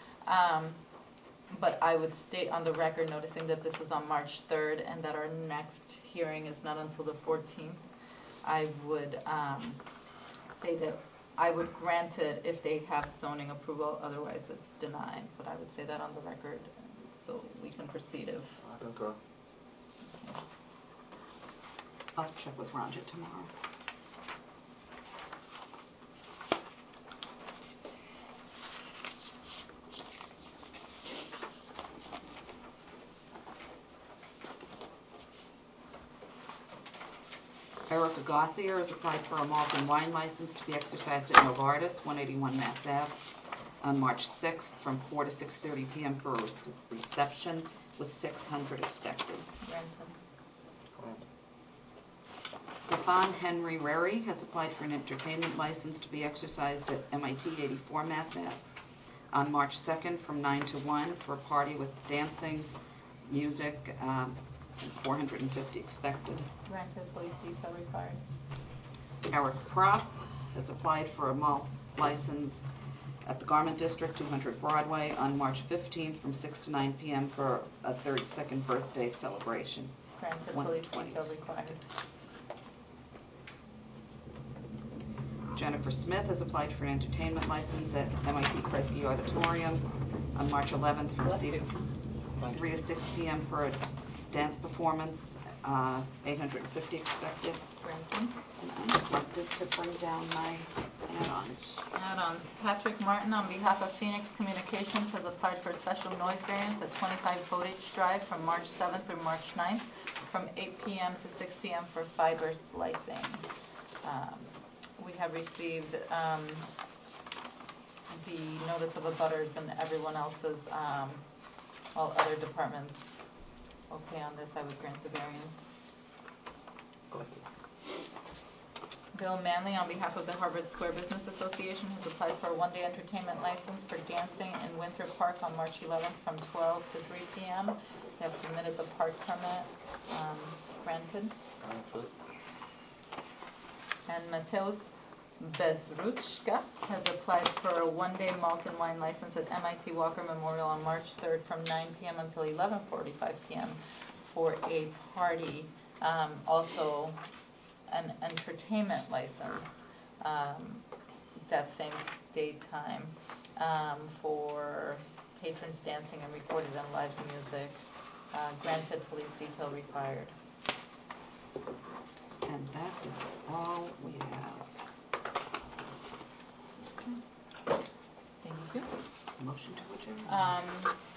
But I would state on the record, noticing that this is on March 3rd and that our next hearing is not until the 14th, I would say that I would grant it if they have zoning approval, otherwise it's denied. But I would say that on the record so we can proceed if... Okay. I'll check with Roger tomorrow. Erica Gauthier has applied for a malt and wine license to be exercised at Novartis, 181 Mass Ave, on March 6th from 4 to 6:30 p.m. for a reception with 600 expected. Stefan Henry Rary has applied for an entertainment license to be exercised at MIT 84 Mass Ave on March 2nd from 9 to 1 for a party with dancing, music, and 450 expected. Granted, police detail required. Eric Prop has applied for a malt license at the Garment District, 200 Broadway, on March 15th from 6 to 9 p.m. for a 32nd birthday celebration. Granted, police detail required. Jennifer Smith has applied for an entertainment license at MIT Kresge Auditorium on March 11th from 3 to 6 p.m. for a dance performance, 850 expected. And I neglected to bring down my add-ons. Add-ons. Patrick Martin, on behalf of Phoenix Communications, has applied for a special noise variance at 25 Footage Drive from March 7th through March 9th from 8 p.m. to 6 p.m. for fiber splicing. We have received the notice of abutters and everyone else's, all other departments okay on this. I would grant the variance. Go ahead. Bill Manley, on behalf of the Harvard Square Business Association, has applied for a one-day entertainment license for dancing in Winthrop Park on March 11th from 12 to 3 p.m. They have submitted the park permit. Granted. And Mateusz Bezruchka has applied for a one-day malt and wine license at MIT Walker Memorial on March 3rd from 9 p.m. until 11:45 p.m. for a party. Also an entertainment license that same daytime for patrons dancing and recorded and live music. Granted, police detail required. And that is all we have. Thank you. Motion to adjourn.